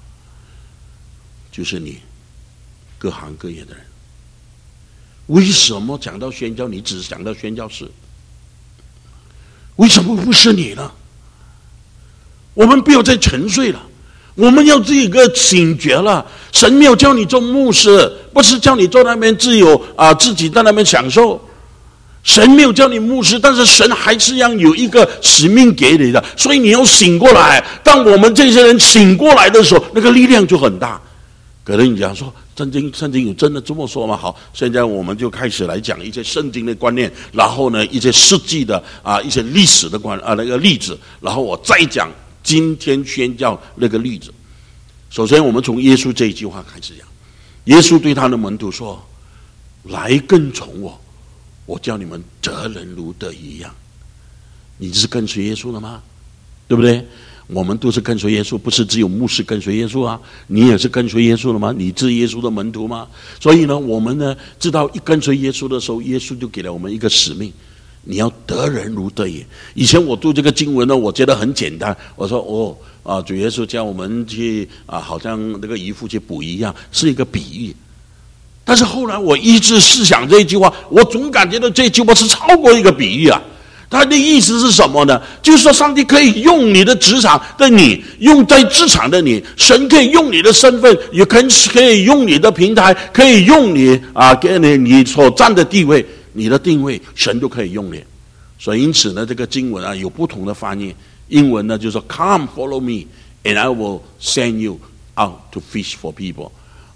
就是你各行各业的人。为什么讲到宣教，你只想到宣教士？为什么不是你呢？我们不要再沉睡了，我们要这个醒觉了。神没有叫你做牧师，不是叫你做那边自由自己在那边享受。神没有叫你牧师，但是神还是要有一个使命给你的，所以你要醒过来。当我们这些人醒过来的时候，那个力量就很大。可能你讲说圣经有真的这么说吗？好，现在我们就开始来讲一些圣经的观念，然后呢一些实际的一些历史的那个例子，然后我再讲今天宣教那个例子。首先我们从耶稣这一句话开始讲。 耶稣对他的门徒说：“来跟从我，我叫你们得人如得一样。”你是跟随耶稣的吗？对不对？我们都是跟随耶稣，不是只有牧师跟随耶稣啊，你也是跟随耶稣的吗？你是耶稣的门徒吗？所以呢，我们呢知道一跟随耶稣的时候，耶稣就给了我们一个使命，你要得人如得也。以前我读这个经文呢，我觉得很简单，我说主耶稣叫我们去好像那个渔夫去捕鱼一样，是一个比喻。但是后来我一直思想这一句话，我总感觉到这句话是超过一个比喻啊。他的意思是什么呢？就是说上帝可以用你的职场的你，用在职场的你，神可以用你的身份，也可以用你的平台，可以用你给你所占的地位，你的定位，神都可以用你。所以因此呢，这个经文有不同的翻译。英文呢就是说 Come follow me and I will send you out to fish for people。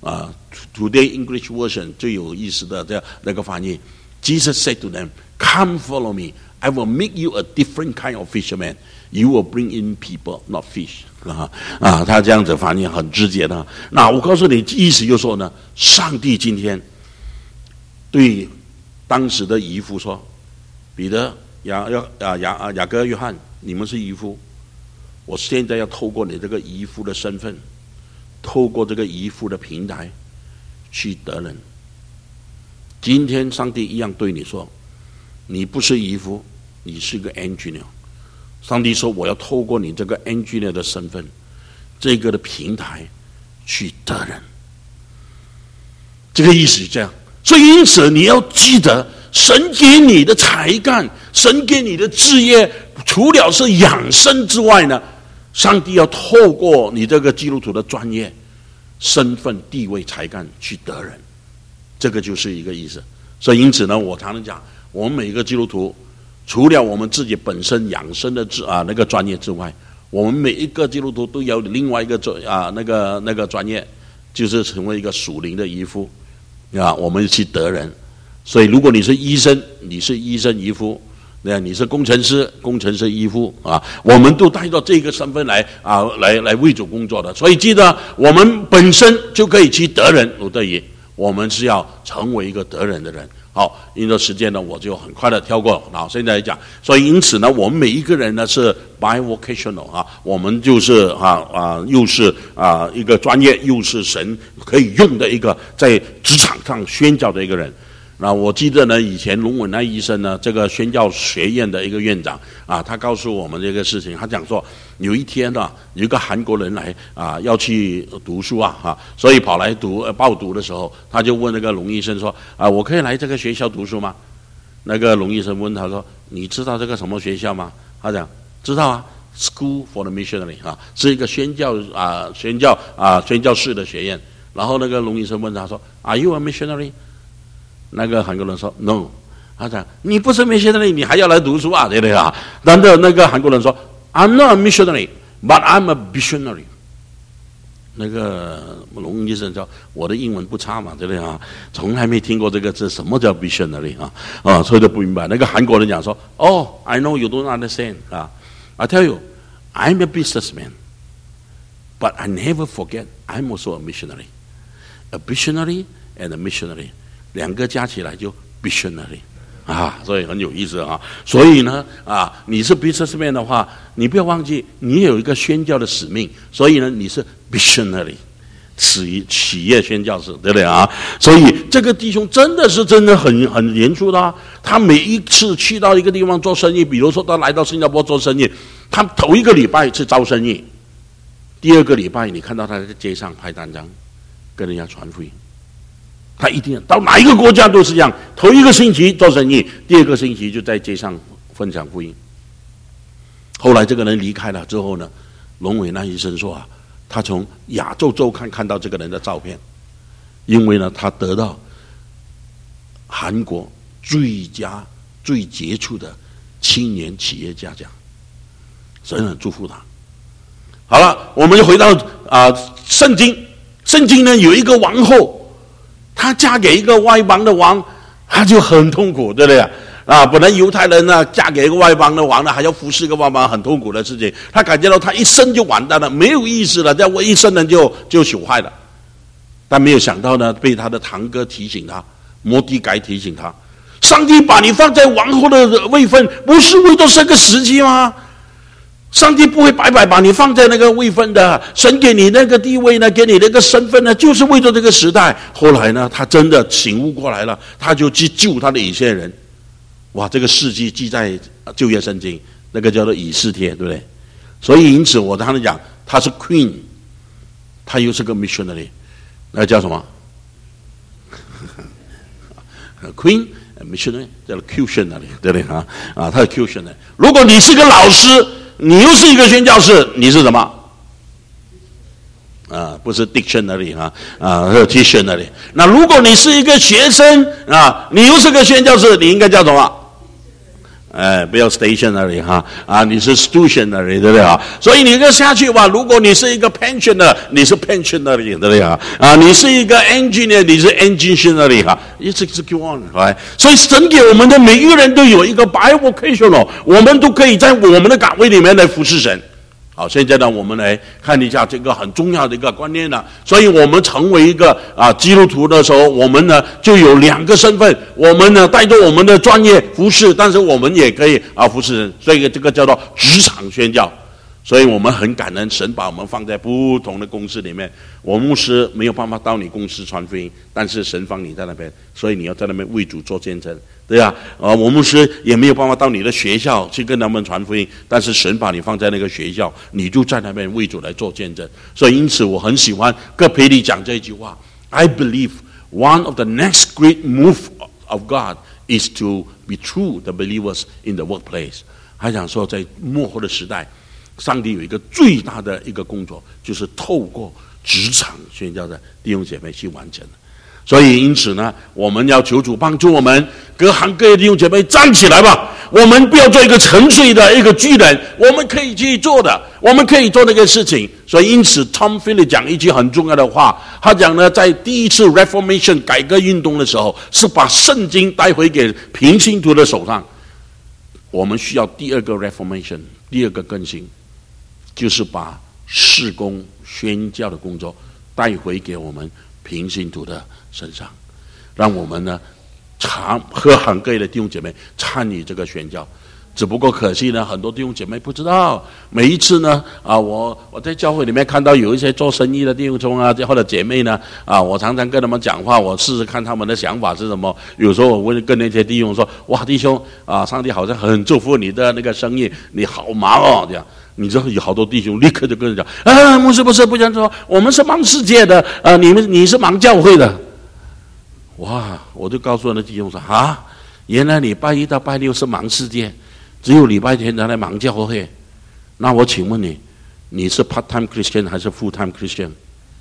Today English version 最有意思的那个翻译， Jesus said to them, Come follow me, I will make you a different kind of fisherman. You will bring in people, not fish. 他这样子翻译很直接的。那我告诉你，意思就是说呢，上帝今天对当时的渔夫说：“彼得、雅各、约翰，你们是渔夫，我现在要透过你这个渔夫的身份，透过这个渔夫的平台去得人。今天上帝一样对你说，你不是渔夫，你是个 engineer。上帝说，我要透过你这个 engineer 的身份，这个的平台去得人。这个意思是这样。所以因此你要记得，神给你的才干，神给你的职业，除了是养生之外呢，上帝要透过你这个基督徒的专业、身份、地位、才干去得人。这个就是一个意思。所以因此呢，我常常讲，我们每一个基督徒，除了我们自己本身养生的那个专业之外，我们每一个基督徒都有另外一个那个专业，就是成为一个属灵的渔夫我们去得人。所以如果你是医生，你是医生渔夫；你是工程师，工程师渔夫我们都带着这个身份来为主工作的。所以记得，我们本身就可以去得人如得鱼，我们是要成为一个得人的人。好，因为时间呢，我就很快的跳过。好，现在讲，所以因此呢，我们每一个人呢是 bivocational 我们就是又是一个专业，又是神可以用的一个在职场上宣教的一个人。那我记得呢，以前龙文那医生呢，这个宣教学院的一个院长他告诉我们这个事情。他讲说，有一天呢，有一个韩国人来要去读书所以跑来报读的时候，他就问那个龙医生说我可以来这个学校读书吗？那个龙医生问他说，你知道这个什么学校吗？他讲知道啊， School for the Missionary 是一个宣教士的学院。然后那个龙医生问他说 Are you a missionary？那个韩国人说 No， 他讲你不是 missionary， 你还要来读书对不对然后那个韩国人说 I'm not a missionary, but I'm a visionary。那个龙医生说我的英文不差嘛，对不对从来没听过这个字，什么叫 visionary 所以就不明白。那个韩国人讲说I know you don't understand I tell you, I'm a businessman, but I never forget I'm also a missionary. A visionary and a missionary，两个加起来就 missionary 所以很有意思所以呢你是 businessman 的话，你不要忘记你有一个宣教的使命，所以呢你是 missionary， 企业宣教士，对不对所以这个弟兄真的很严肃的他每一次去到一个地方做生意，比如说他来到新加坡做生意，他头一个礼拜是招生意，第二个礼拜你看到他在街上拍单张跟人家传福音。他一定到哪一个国家都是这样，头一个星期做生意，第二个星期就在街上分享福音。后来这个人离开了之后呢，龙伟那医生说他从亚洲周刊看到这个人的照片，因为呢他得到韩国最杰出的青年企业家奖，神很祝福他。好了，我们就回到圣经呢有一个王后，她嫁给一个外邦的王，她就很痛苦，对不对本来犹太人呢嫁给一个外邦的王呢，还要服侍一个外邦，很痛苦的事情。她感觉到她一生就完蛋了，没有意思了，这样我一生人就朽坏了。 但没有想到呢，被他的堂哥提醒他，摩底改提醒他，上帝把你放在王后的位分，不是为了这个时机吗？上帝不会白白把你放在那个位分的，神给你那个地位呢，给你那个身份呢，就是为了这个时代。后来呢，他真的醒悟过来了，他就去救他的以色列人。哇，这个事迹记在旧约圣经，那个叫做以斯帖，对不对？所以因此我常常讲，他是 queen， 他又是个 missionary， 那叫什么？queen missionary 叫做 Q-tionary， 对不对啊？他是 Q-tionary。如果你是个老师，你又是一个宣教士，你是什么？不是 dictionary 是 dictionary。那如果你是一个学生你又是个宣教士，你应该叫什么？不要 stationary 你是 stationary， 对不对啊？所以你跟下去吧。如果你是一个 pensioner， 你是 pensionary， 对不对啊？你是一个 engineer， 你是 engineering， 一直 go on， 所以神给我们的每一个人都有一个 bivocational， 我们都可以在我们的岗位里面来服侍神。好，现在呢，我们来看一下这个很重要的一个观念呢。所以我们成为一个基督徒的时候，我们呢就有两个身份，我们呢带着我们的专业服侍，但是我们也可以服侍人，所以这个叫做职场宣教。所以我们很感恩神把我们放在不同的公司里面。我牧师没有办法到你公司传福音，但是神放你在那边，所以你要在那边为主做见证，对啊。我牧师也没有办法到你的学校去跟他们传福音，但是神把你放在那个学校，你就在那边为主来做见证。所以因此我很喜欢葛培理讲这一句话 ：I believe one of the next great move of God is to be true the believers in the workplace。他讲说，在末后的时代，上帝有一个最大的一个工作，就是透过职场宣教的弟兄姐妹去完成。所以因此呢，我们要求主帮助我们各行各业弟兄姐妹站起来吧。我们不要做一个沉睡的一个巨人，我们可以去做的，我们可以做那个事情。所以因此 Tom Phillips 讲一句很重要的话，他讲呢，在第一次 Reformation 改革运动的时候，是把圣经带回给平信徒的手上。我们需要第二个 Reformation， 第二个更新，就是把事工宣教的工作带回给我们平信徒的身上，让我们呢各行各业的弟兄姐妹参与这个宣教。只不过可惜呢，很多弟兄姐妹不知道。每一次呢我在教会里面看到有一些做生意的弟兄或者姐妹呢我常常跟他们讲话，我试试看他们的想法是什么。有时候我会跟那些弟兄说：哇，弟兄上帝好像很祝福你的那个生意，你好忙哦，这样。你知道有好多弟兄立刻就跟人讲：牧师不是不这样说，我们是忙世界的，你是忙教会的。哇！我就告诉那弟兄说：原来礼拜一到拜六是忙世界，只有礼拜天才来忙教会。那我请问你，你是 part-time Christian 还是 full-time Christian？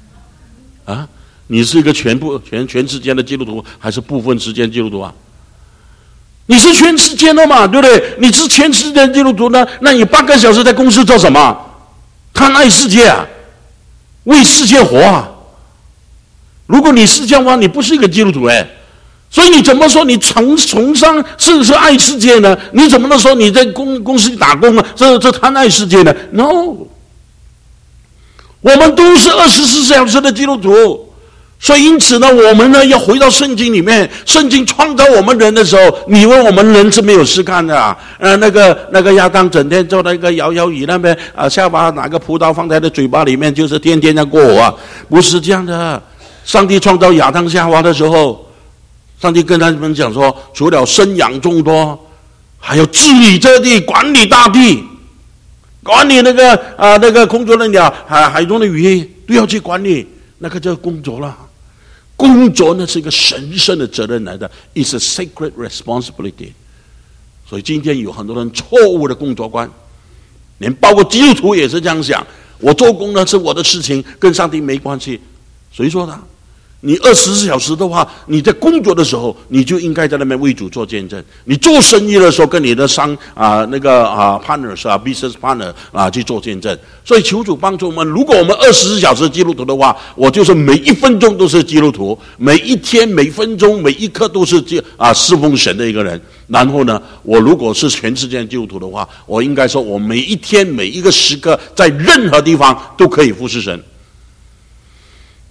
你是一个全时间的基督徒，还是部分时间基督徒啊？你是全时间的嘛，对不对？你是全时间基督徒呢，那你8个小时在公司做什么？贪爱世界为世界活如果你是这样的话，你不是一个基督徒所以你怎么说你崇尚是爱世界呢？你怎么能说你在公司打工这贪爱世界呢 ？No， 我们都是24小时的基督徒。所以因此呢，我们呢要回到圣经里面。圣经创造我们人的时候，你以为我们人是没有事干的那个亚当整天坐在一个摇摇椅那边下巴拿个葡萄放在他的嘴巴里面，就是天天在过活不是这样的。上帝创造亚当夏娃的时候，上帝跟他们讲说，除了生养众多，还要治理这地，管理大地，管理那个空中的鸟，海中的鱼都要去管理，那个叫工作了。工作呢是一个神圣的责任来的 ，is a sacred responsibility。所以今天有很多人错误的工作观，连包括基督徒也是这样想：我做工呢是我的事情，跟上帝没关系。谁说的？你24小时的话，你在工作的时候，你就应该在那边为主做见证；你做生意的时候，跟你的partners business partner 去做见证。所以求主帮助我们。如果我们24小时基督徒的话，我就是每1分钟都是基督徒，每一天、每分钟、每一刻都是侍奉神的一个人。然后呢，我如果是全世界基督徒的话，我应该说我每一天、每一个时刻，在任何地方都可以服侍神。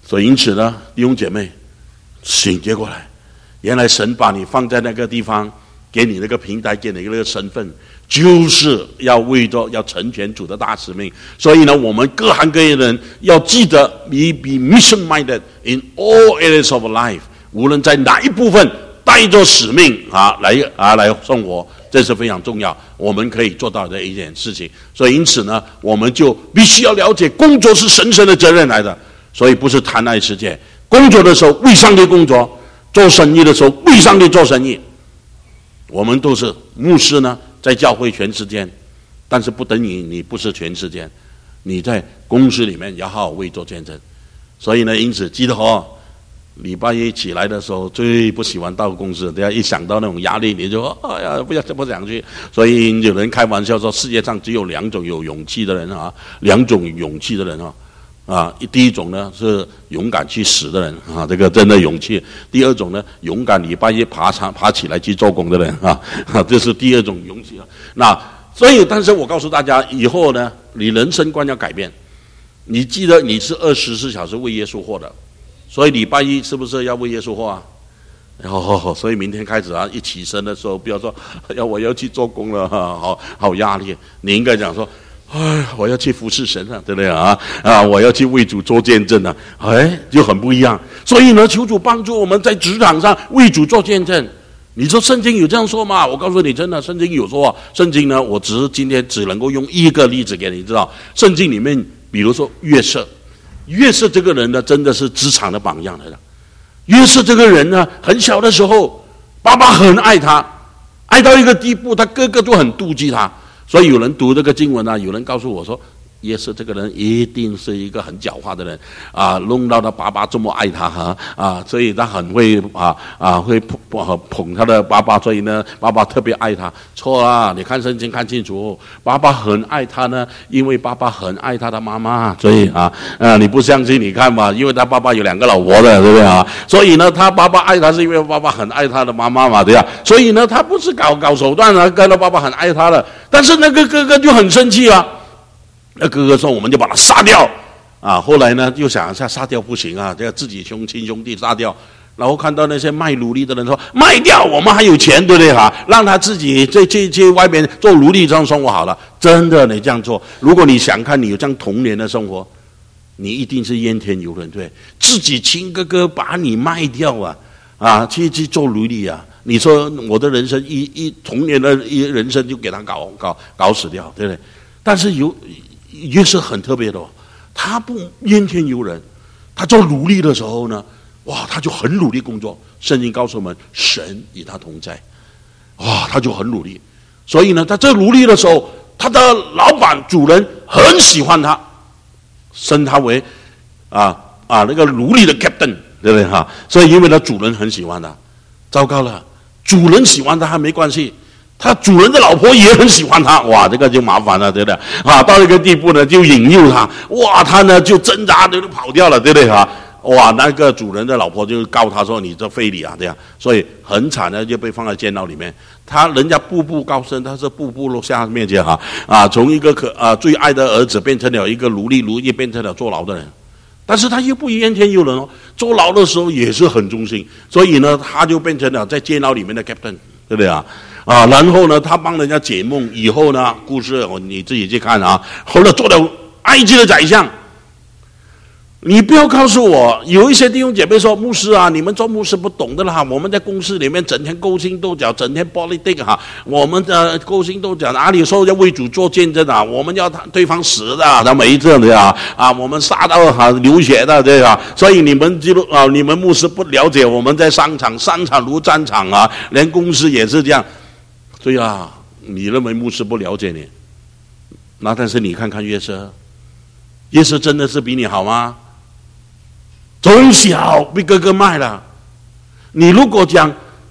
所以因此呢，弟兄姐妹，醒觉过来，原来神把你放在那个地方，给你那个平台，给你那个身份，就是要为着要成全主的大使命。所以呢，我们各行各业的人要记得 be mission minded in all areas of life， 无论在哪一部分带着使命来生活，这是非常重要，我们可以做到的一件事情。所以因此呢，我们就必须要了解，工作是神圣的责任来的，所以不是贪爱世界。工作的时候为上帝工作，做生意的时候为上帝做生意。我们都是牧师呢，在教会全时间，但是不等于你不是全时间，你在公司里面要好好为做见证。所以呢，因此记得礼拜一起来的时候最不喜欢到公司，等下一想到那种压力，你就哎呀不想去。所以有人开玩笑说，世界上只有2种有勇气的人啊，2种勇气的人第一种呢是勇敢去死的人啊，这个真的勇气；第二种呢，勇敢礼拜一爬起来去做工的人啊，这是第二种勇气啊。那所以，但是我告诉大家，以后呢，你人生观要改变。你记得你是24小时为耶稣活的，所以礼拜一是不是要为耶稣活啊？所以明天开始啊，一起身的时候，不要说我要去做工了，好压力。你应该讲说，我要去服侍神了，对不对啊？我要去为主做见证了，就很不一样。所以呢，求主帮助我们在职场上为主做见证。你说圣经有这样说吗？我告诉你，真的，圣经有说。圣经呢，我今天只能够用一个例子给你知道。圣经里面，比如说约瑟这个人呢，真的是职场的榜样来的。约瑟这个人呢，很小的时候，爸爸很爱他，爱到一个地步，他哥哥都很妒忌他。所以有人读这个经文啊，有人告诉我说，约瑟这个人一定是一个很狡猾的人啊，弄到他爸爸这么爱他所以他很会会捧他的爸爸，所以呢，爸爸特别爱他。错了，你看圣经看清楚，爸爸很爱他呢，因为爸爸很爱他的妈妈，所以你不相信你看嘛，因为他爸爸有2个老婆的，对不对所以呢，他爸爸爱他是因为爸爸很爱他的妈妈嘛，对吧？所以呢，他不是搞手段跟他爸爸很爱他的，但是那个哥哥就很生气啊。那哥哥说我们就把他杀掉后来呢又想一下杀掉不行这个自己亲兄弟杀掉，然后看到那些卖奴隶的人说卖掉我们还有钱，对不对让他自己去外面做奴隶这样生活好了。真的，你这样做，如果你想看你有这样童年的生活，你一定是怨天尤人，对，自己亲哥哥把你卖掉去做奴隶你说我的人生童年的人生就给他搞死掉，对不对？但是约瑟很特别的他不怨天尤人，他做奴隶的时候呢，他就很努力工作。圣经告诉我们，神与他同在，他就很努力。所以呢，在这努力的时候，他的老板主人很喜欢他，升他为那个奴隶的 captain， 对不对所以因为他主人很喜欢他，糟糕了，主人喜欢他还没关系。他主人的老婆也很喜欢他，这个就麻烦了，对不对到一个地步呢，就引诱他，他呢就挣扎就跑掉了，对不对那个主人的老婆就告他说你这非礼这样，所以很惨的就被放在监牢里面。人家步步高升，他是步步落下面去从一个最爱的儿子变成了一个奴隶变成了坐牢的人。但是他又不怨天尤人坐牢的时候也是很忠心，所以呢，他就变成了在监牢里面的 captain， 对不对然后呢，他帮人家解梦，以后呢，故事你自己去看后来做了埃及的宰相。你不要告诉我，有一些弟兄姐妹说，牧师你们做牧师不懂的啦，我们在公司里面整天勾心斗角，整天 politics 我们的勾心斗角，哪里说要为主做见证我们要对方死的，他没这样的我们杀到流血的，对所以你们牧师不了解我们在商场如战场连公司也是这样。对你认为牧师不了解你，但是你看看约瑟真的是比你好吗？从小被哥哥卖了。你如果讲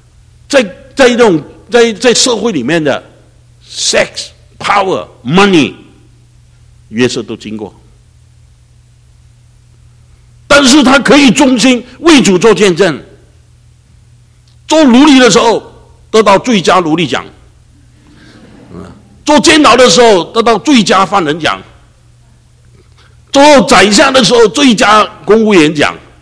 在社会里面的 sex power money， 约瑟都经过，但是他可以忠心为主做见证。做奴隶的时候得到最佳奴隶奖，做监牢的时候得到最佳犯人奖，做宰相的时候最佳公务员奖，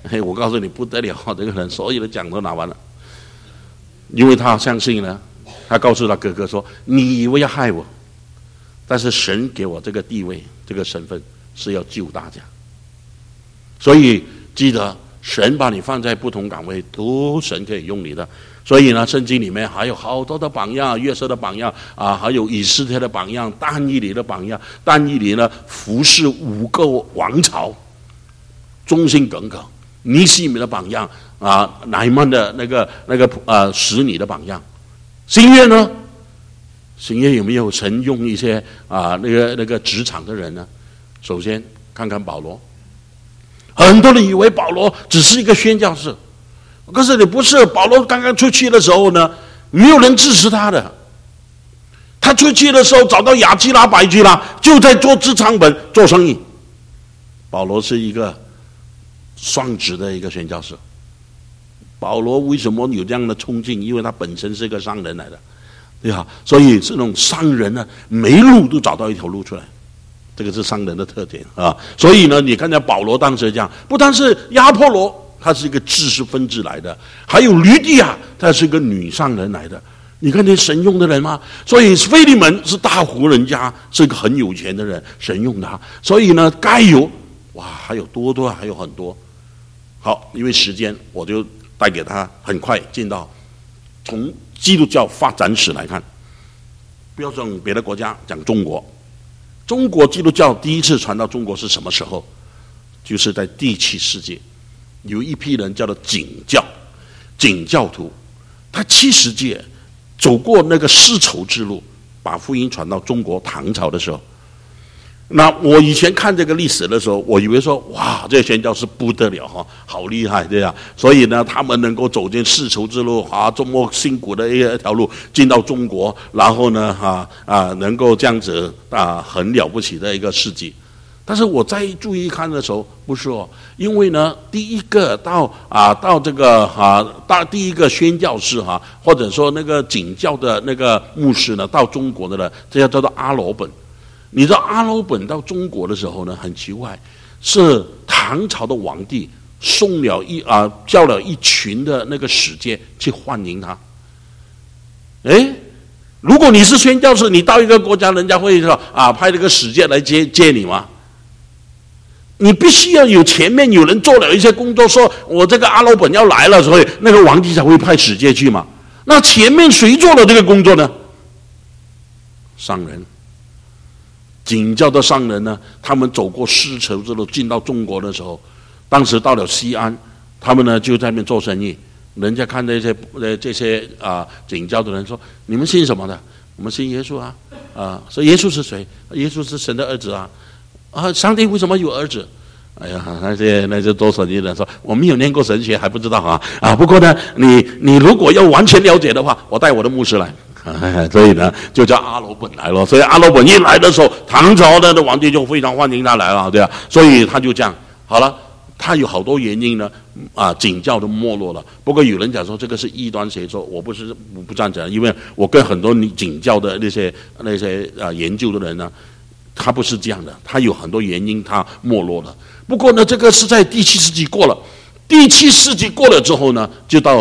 嘿，我告诉你不得了，这个人所有的奖都拿完了，因为他相信呢，他告诉他哥哥说：“你以为要害我，但是神给我这个地位、这个身份是要救大家。所以记得，神把你放在不同岗位，都神可以用你的。所以呢，圣经里面还有好多的榜样，约瑟的榜样啊，还有以斯帖的榜样，但以理的榜样。但以理呢，服侍5个王朝，忠心耿耿。尼西米的榜样啊，乃曼的那个使女的榜样。新约呢？新约有没有神用一些那个职场的人呢？首先看看保罗，很多人以为保罗只是一个宣教士，可是你不是。保罗刚刚出去的时候呢，没有人支持他的。他出去的时候找到亚基拉、百基拉，就在做职场本做生意。保罗是一个双职的一个宣教士。保罗为什么有这样的冲劲？因为他本身是一个商人来的，对吧？所以这种商人呢，没路都找到一条路出来，这个是商人的特点啊。所以呢，你看见保罗当时这样，不单是亚波罗，他是一个知识分子来的，还有吕底亚，他是一个女商人来的。你看见神用的人吗？所以腓利门是大户人家，是一个很有钱的人，神用他。所以呢，该有哇，还有多还有很多。好，因为时间，我就带给他很快进到从基督教发展史来看，不要讲别的国家，讲中国。中国基督教第一次传到中国是什么时候？就是在第7世纪，有一批人叫做景教徒，他70届走过那个丝绸之路，把福音传到中国唐朝的时候。那我以前看这个历史的时候，我以为说哇，这宣教是不得了哈，好厉害这样。所以呢，他们能够走进丝绸之路啊，这么辛苦的一条路进到中国，然后呢能够这样子很了不起的一个事迹。但是我再注意看的时候，不是哦，因为呢，第一个到这个第一个宣教士或者说那个景教的那个牧师呢，到中国的呢，这叫做阿罗本。你知道阿罗本到中国的时候呢，很奇怪，是唐朝的皇帝送了叫了一群的那个使节去欢迎他。如果你是宣教士，你到一个国家，人家会说派这个使节来接你吗？你必须要有前面有人做了一些工作，说我这个阿罗本要来了，所以那个皇帝才会派使节去嘛。那前面谁做了这个工作呢？商人。景教的商人呢，他们走过丝绸之路进到中国的时候，当时到了西安，他们呢就在那边做生意。人家看这些景教的人说：“你们信什么的？我们信耶稣说耶稣是谁？耶稣是神的儿子上帝为什么有儿子？哎呀，那些做生意的人说，我没有念过神学，还不知道不过呢，你如果要完全了解的话，我带我的牧师来。”所以呢，就叫阿罗本来了。所以阿罗本一来的时候，唐朝的皇帝就非常欢迎他来了，对啊。所以他就这样好了。他有好多原因呢，景教都没落了。不过有人讲说这个是异端邪说，我不赞成，因为我跟很多景教的那些研究的人呢，他不是这样的，他有很多原因他没落了。不过呢，这个是在第7世纪过了，第7世纪过了之后呢，就到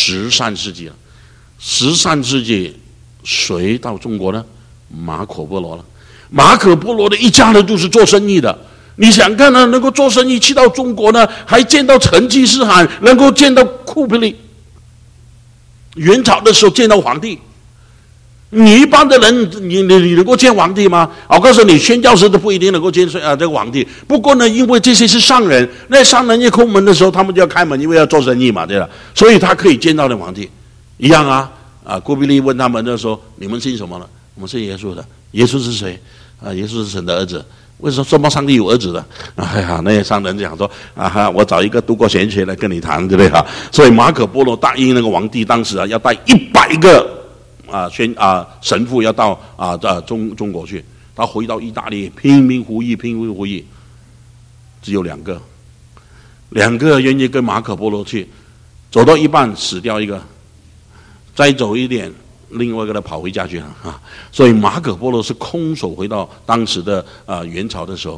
13世纪了。13世纪。谁到中国呢？马可波罗了。马可波罗的一家人就是做生意的。你想看呢？能够做生意去到中国呢，还见到成吉思汗，能够见到库布里。元朝的时候见到皇帝，你一般的人，你能够见皇帝吗？我告诉你，宣教士都不一定能够见这个皇帝。不过呢，因为这些是商人，那商人一叩门的时候，他们就要开门，因为要做生意嘛，对吧？所以他可以见到的皇帝一样郭必利问他们就说：“你们信什么呢？我们信耶稣的。耶稣是谁？耶稣是神的儿子。为什么上帝有儿子的？那些商人讲说我找一个读过玄学来跟你谈，对不对所以马可波罗答应那个皇帝，当时要带100个神父要到中国去。他回到意大利拼命呼吁，只有2个愿意跟马可波罗去，走到一半死掉一个。再走一点，另外一个他跑回家去了所以马可波罗是空手回到当时的元朝的时候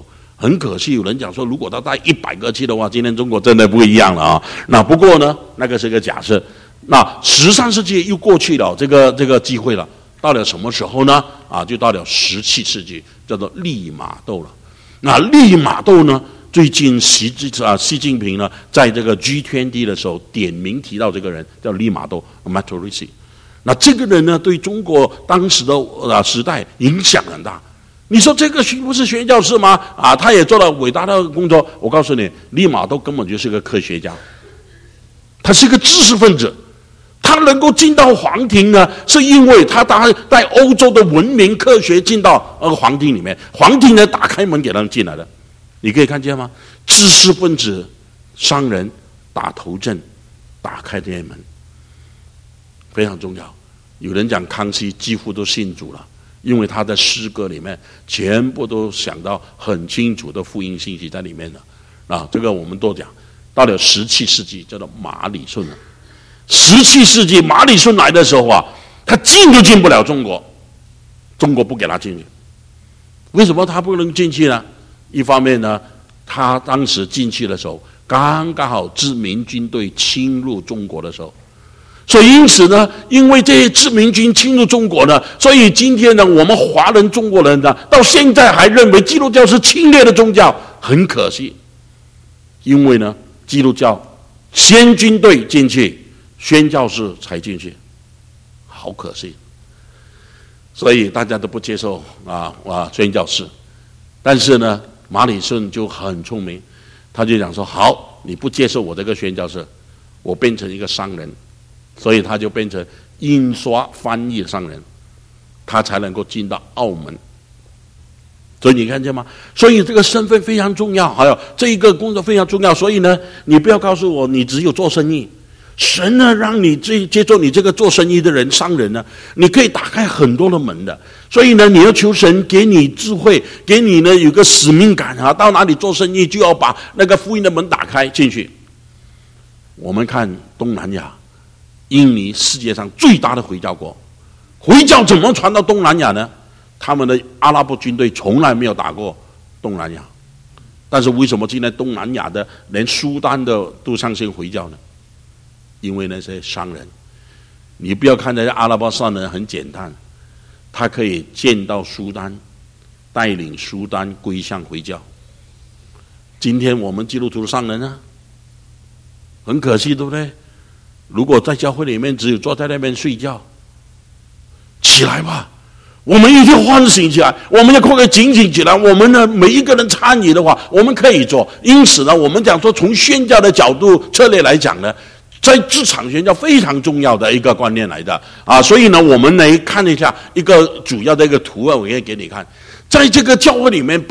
很可惜，有人讲说，如果他带100个去的话，今天中国真的不一样了啊。那不过呢，那个是个假设。那13世纪又过去了，这个机会了。到了什么时候呢？就到了17世纪，叫做利玛窦了。那利玛窦呢？最近习近平呢，在这个 G20 的时候点名提到这个人，叫利玛窦 Matorizzi。那这个人呢，对中国当时的时代影响很大。你说这个不是宣教士吗？他也做了伟大的工作。我告诉你，利玛窦根本就是个科学家，他是个知识分子。他能够进到皇庭呢，是因为他带欧洲的文明科学进到皇庭里面，皇庭呢打开门给他们进来的。你可以看见吗？知识分子、商人打头阵，打开这些门，非常重要。有人讲康熙几乎都信主了，因为他的诗歌里面全部都想到很清楚的福音信息在里面的。这个我们都讲。到了17世纪，叫做马礼顺了。17世纪马礼顺来的时候他进都进不了中国，中国不给他进去。为什么他不能进去呢？一方面呢，他当时进去的时候，刚刚好殖民军队侵入中国的时候，所以因此呢，因为这些殖民军侵入中国呢，所以今天呢，我们华人中国人呢，到现在还认为基督教是侵略的宗教，很可惜。因为呢，基督教先军队进去，宣教士才进去，好可惜。所以大家都不接受宣教士。但是呢，马礼顺就很聪明，他就讲说：好，你不接受我这个宣教士，我变成一个商人，所以他就变成印刷翻译商人，他才能够进到澳门。所以你看见吗？所以这个身份非常重要，还有这一个工作非常重要。所以呢，你不要告诉我你只有做生意，神呢让你接受你这个做生意的人、商人呢，你可以打开很多的门的。所以呢，你要求神给你智慧，给你呢有个使命感到哪里做生意就要把那个福音的门打开进去。我们看东南亚，印尼世界上最大的回教国，回教怎么传到东南亚呢？他们的阿拉伯军队从来没有打过东南亚，但是为什么今天东南亚的连苏丹的都相信回教呢？因为那些商人，你不要看那些阿拉伯商人很简单，他可以见到苏丹，带领苏丹归向回教。今天我们基督徒商人呢，很可惜，对不对？如果在教会里面只有坐在那边睡觉，起来吧！我们一定唤醒起来，我们要快快警醒起来。我们呢，每一个人参与的话，我们可以做。因此呢，我们讲说，从宣教的角度策略来讲呢，在职场宣教非常重要的一个观念来的所以呢，我们来看一下一个主要的一个图我可以给你看。在这个教会里面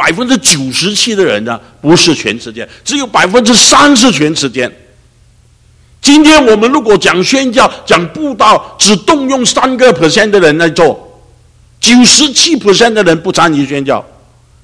，97%的人呢不是全时间，只有3%是全时间。今天我们如果讲宣教、讲布道，只动用3% 的人来做。97% 的人不参与宣教，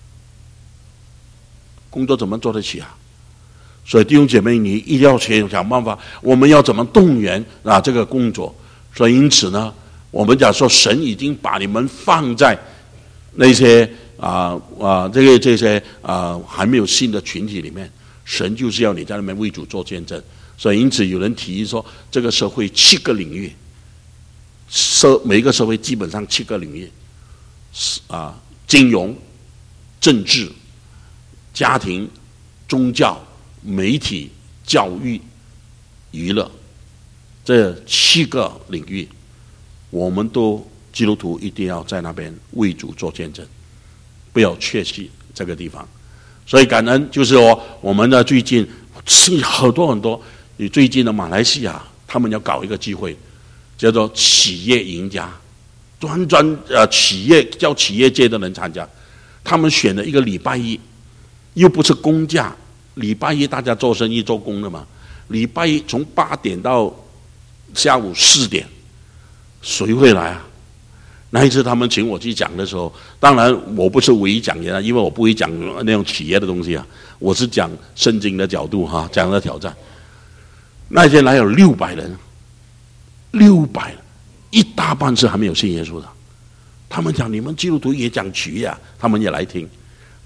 工作怎么做得起啊？所以弟兄姐妹，你一定要想办法，我们要怎么动员这个工作？所以因此呢，我们讲说，神已经把你们放在那些这些还没有信的群体里面，神就是要你在那边为主做见证。所以因此有人提议说，这个社会7个领域，每一个社会基本上7个领域。金融、政治、家庭、宗教、媒体、教育、娱乐，这7个领域，我们都基督徒一定要在那边为主做见证，不要缺席这个地方。所以感恩就是说，我们的最近是很多，你最近的马来西亚，他们要搞一个机会，叫做企业赢家。企业叫企业界的人参加，他们选了一个礼拜一，又不是公假，礼拜一大家做生意做工的嘛，礼拜一从8点到下午4点，谁会来啊？那一次他们请我去讲的时候，当然我不是唯一讲员因为我不会讲那种企业的东西我是讲圣经的角度讲的挑战。那天来有600人，600人。一大半是还没有信耶稣的，他们讲你们基督徒也讲企业他们也来听。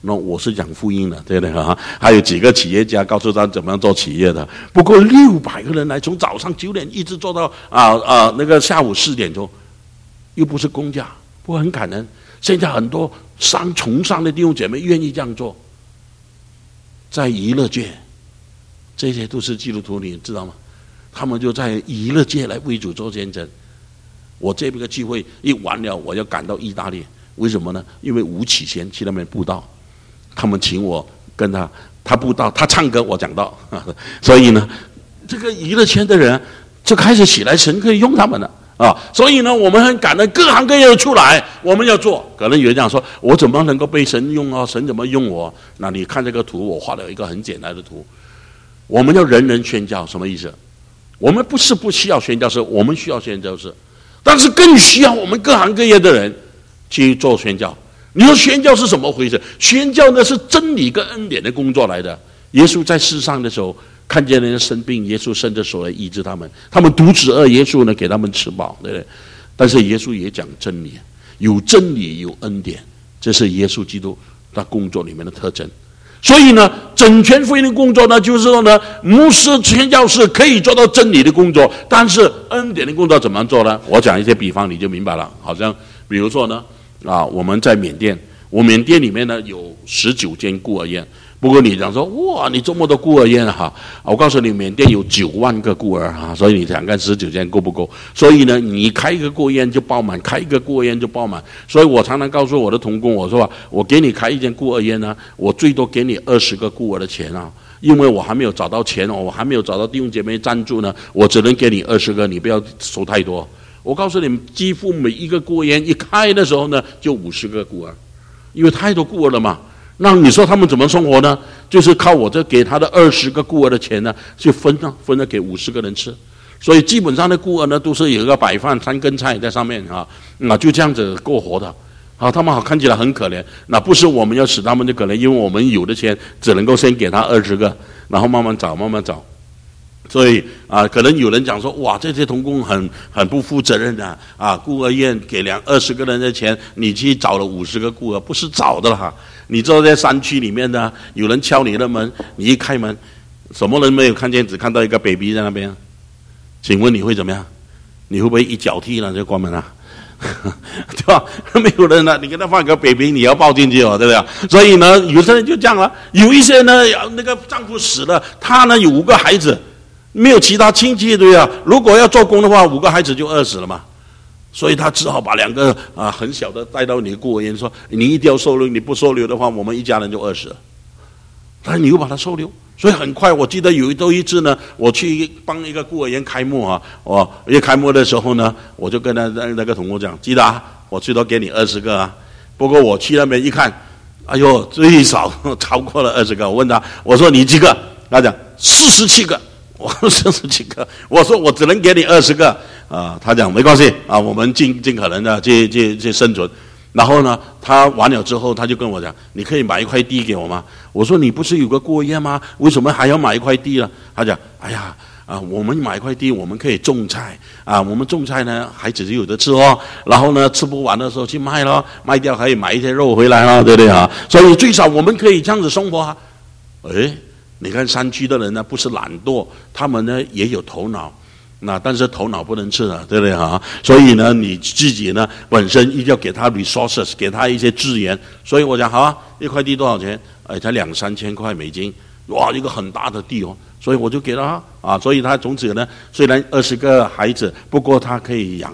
那我是讲福音的，对不对啊？还有几个企业家告诉他怎么样做企业的。不过600个人来，从早上9点一直做到那个下午4点钟，又不是公假，不过很感恩。现在很多崇尚的弟兄姐妹愿意这样做，在娱乐界，这些都是基督徒，你知道吗？他们就在娱乐界来为主做见证。我这个聚会一完了，我要赶到意大利，为什么呢？因为吴启贤去那边布道，他们请我跟他布道，他唱歌，我讲道，所以呢，这个娱乐圈的人就开始起来，神可以用他们了啊！所以呢，我们很感恩，各行各业的出来，我们要做。可能有人讲说，我怎么能够被神用啊？神怎么用我？那你看这个图，我画了一个很简单的图。我们要人人宣教，什么意思？我们不是不需要宣教士，我们需要宣教士，但是更需要我们各行各业的人去做宣教。你说宣教是什么回事？宣教呢是真理跟恩典的工作来的。耶稣在世上的时候，看见人家生病，耶稣伸着手来医治他们。他们肚子饿，耶稣呢给他们吃饱，对不对？但是耶稣也讲真理，有真理有恩典，这是耶稣基督他工作里面的特征。所以呢，整全福音的工作呢，就是说呢，牧师、宣教士可以做到真理的工作，但是恩典的工作怎么做呢？我讲一些比方，你就明白了。好像比如说呢，我们在缅甸，缅甸里面呢有19间孤儿院。不过你讲说，哇，你这么多孤儿院哈，我告诉你，缅甸有9万个孤儿哈，所以你想看19间够不够？所以呢，你开一个孤儿院就爆满，开一个孤儿院就爆满。所以我常常告诉我的同工，我说我给你开一间孤儿院呢，我最多给你20个孤儿的钱啊，因为我还没有找到钱，我还没有找到弟兄姐妹赞助呢，我只能给你20个，你不要收太多。我告诉你们，几乎每一个孤儿院一开的时候呢，就50个孤儿，因为太多孤儿了嘛。那你说他们怎么生活呢？就是靠我这给他的20个孤儿的钱呢，就分了给50个人吃。所以基本上的孤儿呢，都是有一个白饭3根菜在上面啊，就这样子过活的。他们看起来很可怜。那不是我们要使他们的可怜，因为我们有的钱只能够先给他20个，然后慢慢找，慢慢找。所以可能有人讲说，哇，这些同工很不负责任的孤儿院给20个人的钱，你去找了50个孤儿，不是找的了。你坐在山区里面的，有人敲你的门，你一开门，什么人没有看见，只看到一个 baby 在那边，请问你会怎么样？你会不会一脚踢了就关门了？对吧？没有人了，你给他放个 baby， 你要抱进去哦，对不对？所以呢，有些人就这样了。有一些呢，那个丈夫死了，他呢有5个孩子，没有其他亲戚，对吧？如果要做工的话，5个孩子就饿死了嘛。所以他只好把2个很小的带到你的孤儿院，说你一定要收留，你不收留的话，我们一家人就饿死了。但是你又把他收留，所以很快，我记得有一次呢，我去帮一个孤儿院开幕一开幕的时候呢，我就跟那个同工讲，记得我最多给你20个啊。不过我去那边一看，哎呦，最少超过了20个。我问他，我说你几个？他讲47个。我47个，我说我只能给你20个他讲没关系我们尽可能的去生存。然后呢，他完了之后，他就跟我讲，你可以买一块地给我吗？我说你不是有个孤儿院吗？为什么还要买一块地呢？他讲，哎呀我们买一块地，我们可以种菜我们种菜呢，孩子就有的吃哦。然后呢，吃不完的时候去卖咯，卖掉可以买一些肉回来了，对不对所以最少我们可以这样子生活你看山区的人呢，不是懒惰，他们呢也有头脑，但是头脑不能吃对不对所以呢，你自己呢本身一定要给他 resources， 给他一些资源。所以我讲好一块地多少钱？才2-3千块美金，哇，一个很大的地所以我就给了他所以他从此呢，虽然20个孩子，不过他可以养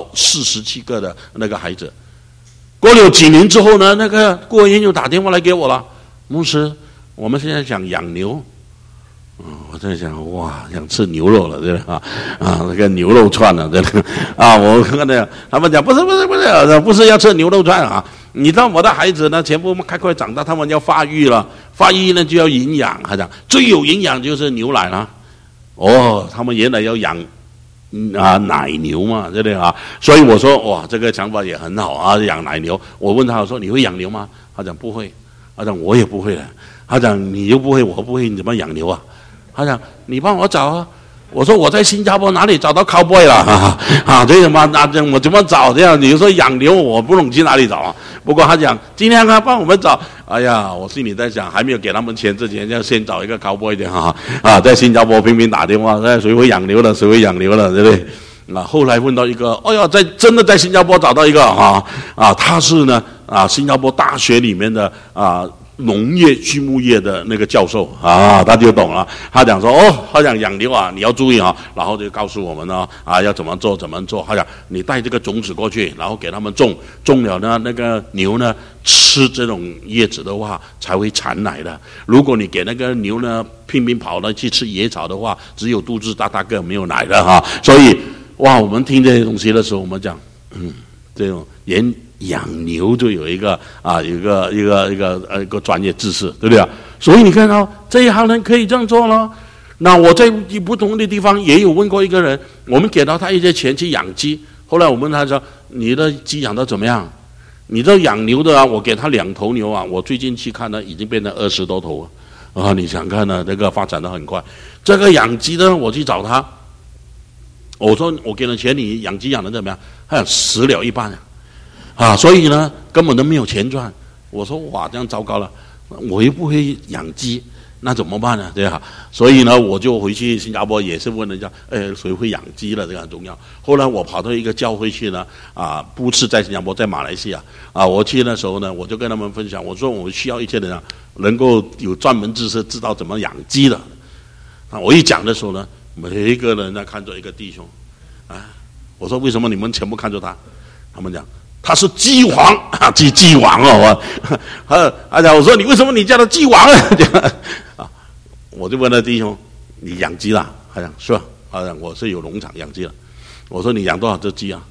47个的那个孩子。过了几年之后呢，那个孤儿院又打电话来给我了，牧师，我们现在想养牛，我在想，哇，想吃牛肉了，对吧？那个牛肉串了，对吧？我看到他们讲，不是要吃牛肉串你知道我的孩子呢，全部快长大，他们要发育了，发育呢就要营养。他讲最有营养就是牛奶了。他们原来要养奶牛嘛，对不对所以我说，哇，这个想法也很好养奶牛。我问他，我说你会养牛吗？他讲不会。他讲我也不会的。他讲你又不会，我不会，你怎么养牛他讲你帮我找我说我在新加坡哪里找到 cowboy 了这什么我怎么找这样？你说养牛我不懂去哪里找啊？不过他讲今天他帮我们找，哎呀，我心里在想，还没有给他们钱之前，要先找一个 cowboy 的在新加坡拼命打电话，谁会养牛了，谁会养牛了，对不对？后来问到一个，哎呀，真的在新加坡找到一个他是呢新加坡大学里面的农业畜牧业的那个教授他就懂了。他讲说他讲养牛你要注意然后就告诉我们呢要怎么做。他讲你带这个种子过去，然后给他们种了呢，那个牛呢吃这种叶子的话才会产奶的。如果你给那个牛呢拼命跑了去吃野草的话，只有肚子大个没有奶的所以我们听这些东西的时候，我们讲这种连养牛就有一个专业知识，对不对？所以你看到这一行人可以这样做了。那我在不同的地方也有问过一个人，我们给到他一些钱去养鸡，后来我问他说：“你的鸡养得怎么样？”你这养牛的我给他2头牛我最近去看呢，已经变成20多头了你想看呢，这个发展得很快。这个养鸡呢，我去找他，我说我给了钱，你养鸡养得怎么样？他讲死了一半所以呢根本都没有钱赚。我说哇，这样糟糕了，我又不会养鸡，那怎么办呢？对吧？所以呢我就回去新加坡也是问人家谁会养鸡了，这个很重要。后来我跑到一个教会去呢不是在新加坡，在马来西亚我去的时候呢，我就跟他们分享，我说我们需要一些人能够有专门知识，知道怎么养鸡的我一讲的时候呢，每一个人呢看着一个弟兄我说为什么你们全部看着他？他们讲他是鸡王鸡王我说你为什么你叫他鸡王我就问那弟兄，你养鸡啦？他讲是吧？他讲我是有农场养鸡了。我说你养多少只鸡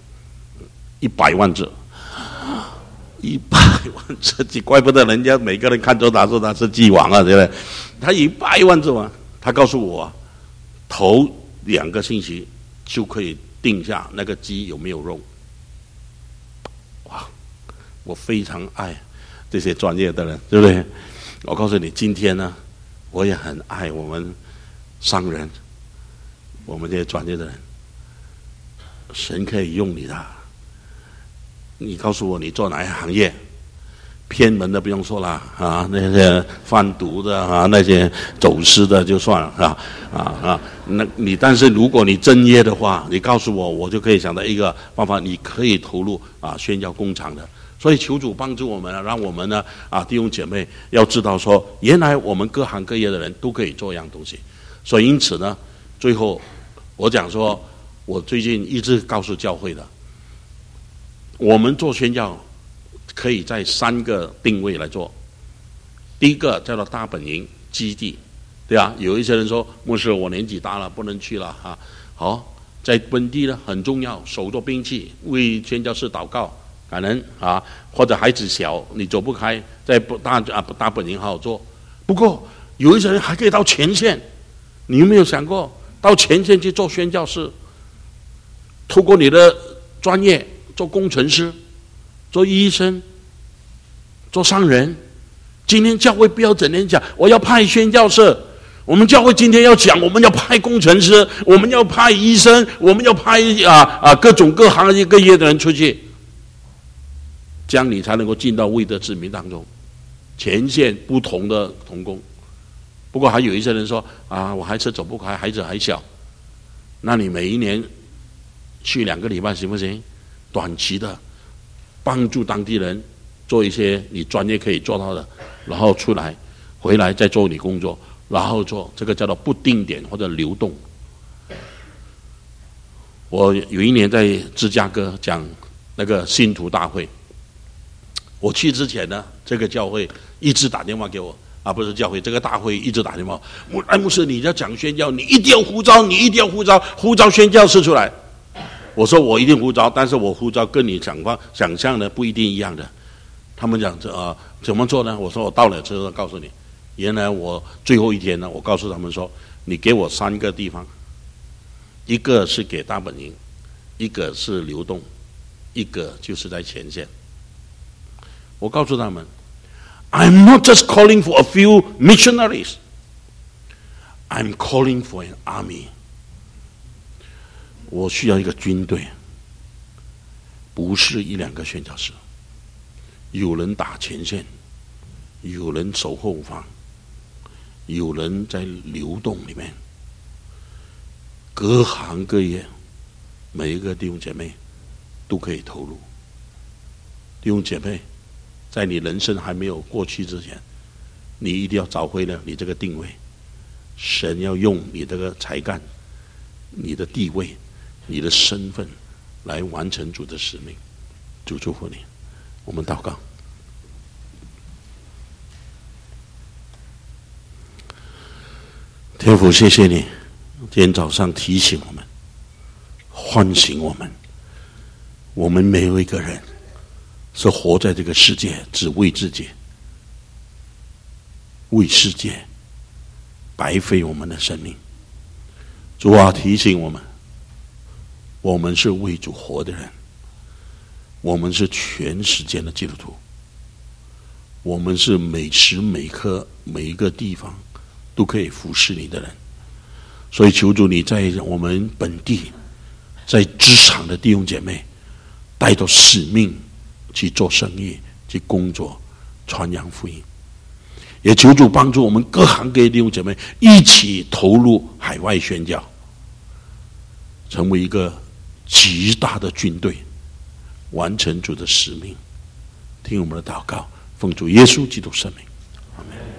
？100万只。100万只鸡，怪不得人家每个人看着他说他是鸡王对不对？他100万只他告诉我头2个星期就可以定下那个鸡有没有肉。哇，我非常爱这些专业的人，对不对？我告诉你，今天呢我也很爱我们商人，我们这些专业的人，神可以用你的。你告诉我你做哪一行业？偏门的不用说了那些贩毒的那些走私的就算了那你但是如果你正业的话，你告诉我，我就可以想到一个办法，你可以投入宣教工厂的。所以求主帮助我们让我们呢弟兄姐妹要知道说，原来我们各行各业的人都可以做一样东西。所以因此呢，最后我讲说，我最近一直告诉教会的，我们做宣教可以在3个定位来做。第一个叫做大本营基地，对吧？有一些人说，牧师我年纪大了不能去了好，在本地呢很重要，手做兵器，为宣教士祷告感恩或者孩子小你走不开，在大本营好好做。不过有一些人还可以到前线，你有没有想过到前线去做宣教士？透过你的专业做工程师，做医生，做商人。今天教会不要整天讲我要派宣教士，我们教会今天要讲我们要派工程师，我们要派医生，我们要派各种各行各业的人出去，这样你才能够进到未得之民当中，前线不同的同工。不过还有一些人说我还是走不开，孩子还小，那你每一年去2个礼拜行不行？短期的帮助当地人做一些你专业可以做到的，然后出来回来再做你工作，然后做这个叫做不定点或者流动。我有一年在芝加哥讲那个信徒大会，我去之前呢，这个教会一直打电话给我不是教会，这个大会一直打电话，牧师你要讲宣教，你一定要呼召，你一定要呼召宣教士出来。我说我一定呼召，但是我呼召跟你想象的不一定一样的。他们讲怎么做呢？我说我到了之后告诉你，原来我最后一天呢，我告诉他们说，你给我3个地方，一个是给大本营，一个是流动，一个就是在前线。我告诉他们 I'm not just calling for a few missionaries, I'm calling for an army. 我需要一个军队，不是一两个宣教士，有人打前线，有人守后方，有人在流动里面，各行各业，每一个弟兄姐妹都可以投入。弟兄姐妹，在你人生还没有过去之前，你一定要找回了你这个定位。神要用你这个才干、你的地位、你的身份来完成主的使命。主祝福你。我们祷告。天父，谢谢你今天早上提醒我们，唤醒我们，我们没有一个人是活在这个世界只为自己，为世界白费我们的生命。主啊，提醒我们，我们是为主活的人，我们是全时间的基督徒，我们是每时每刻每一个地方都可以服侍你的人。所以求主你在我们本地，在职场的弟兄姐妹带着使命去做生意，去工作，传扬福音。也求主帮助我们各行各业弟兄姐妹一起投入海外宣教，成为一个极大的军队，完成主的使命。听我们的祷告，奉主耶稣基督圣名，阿们。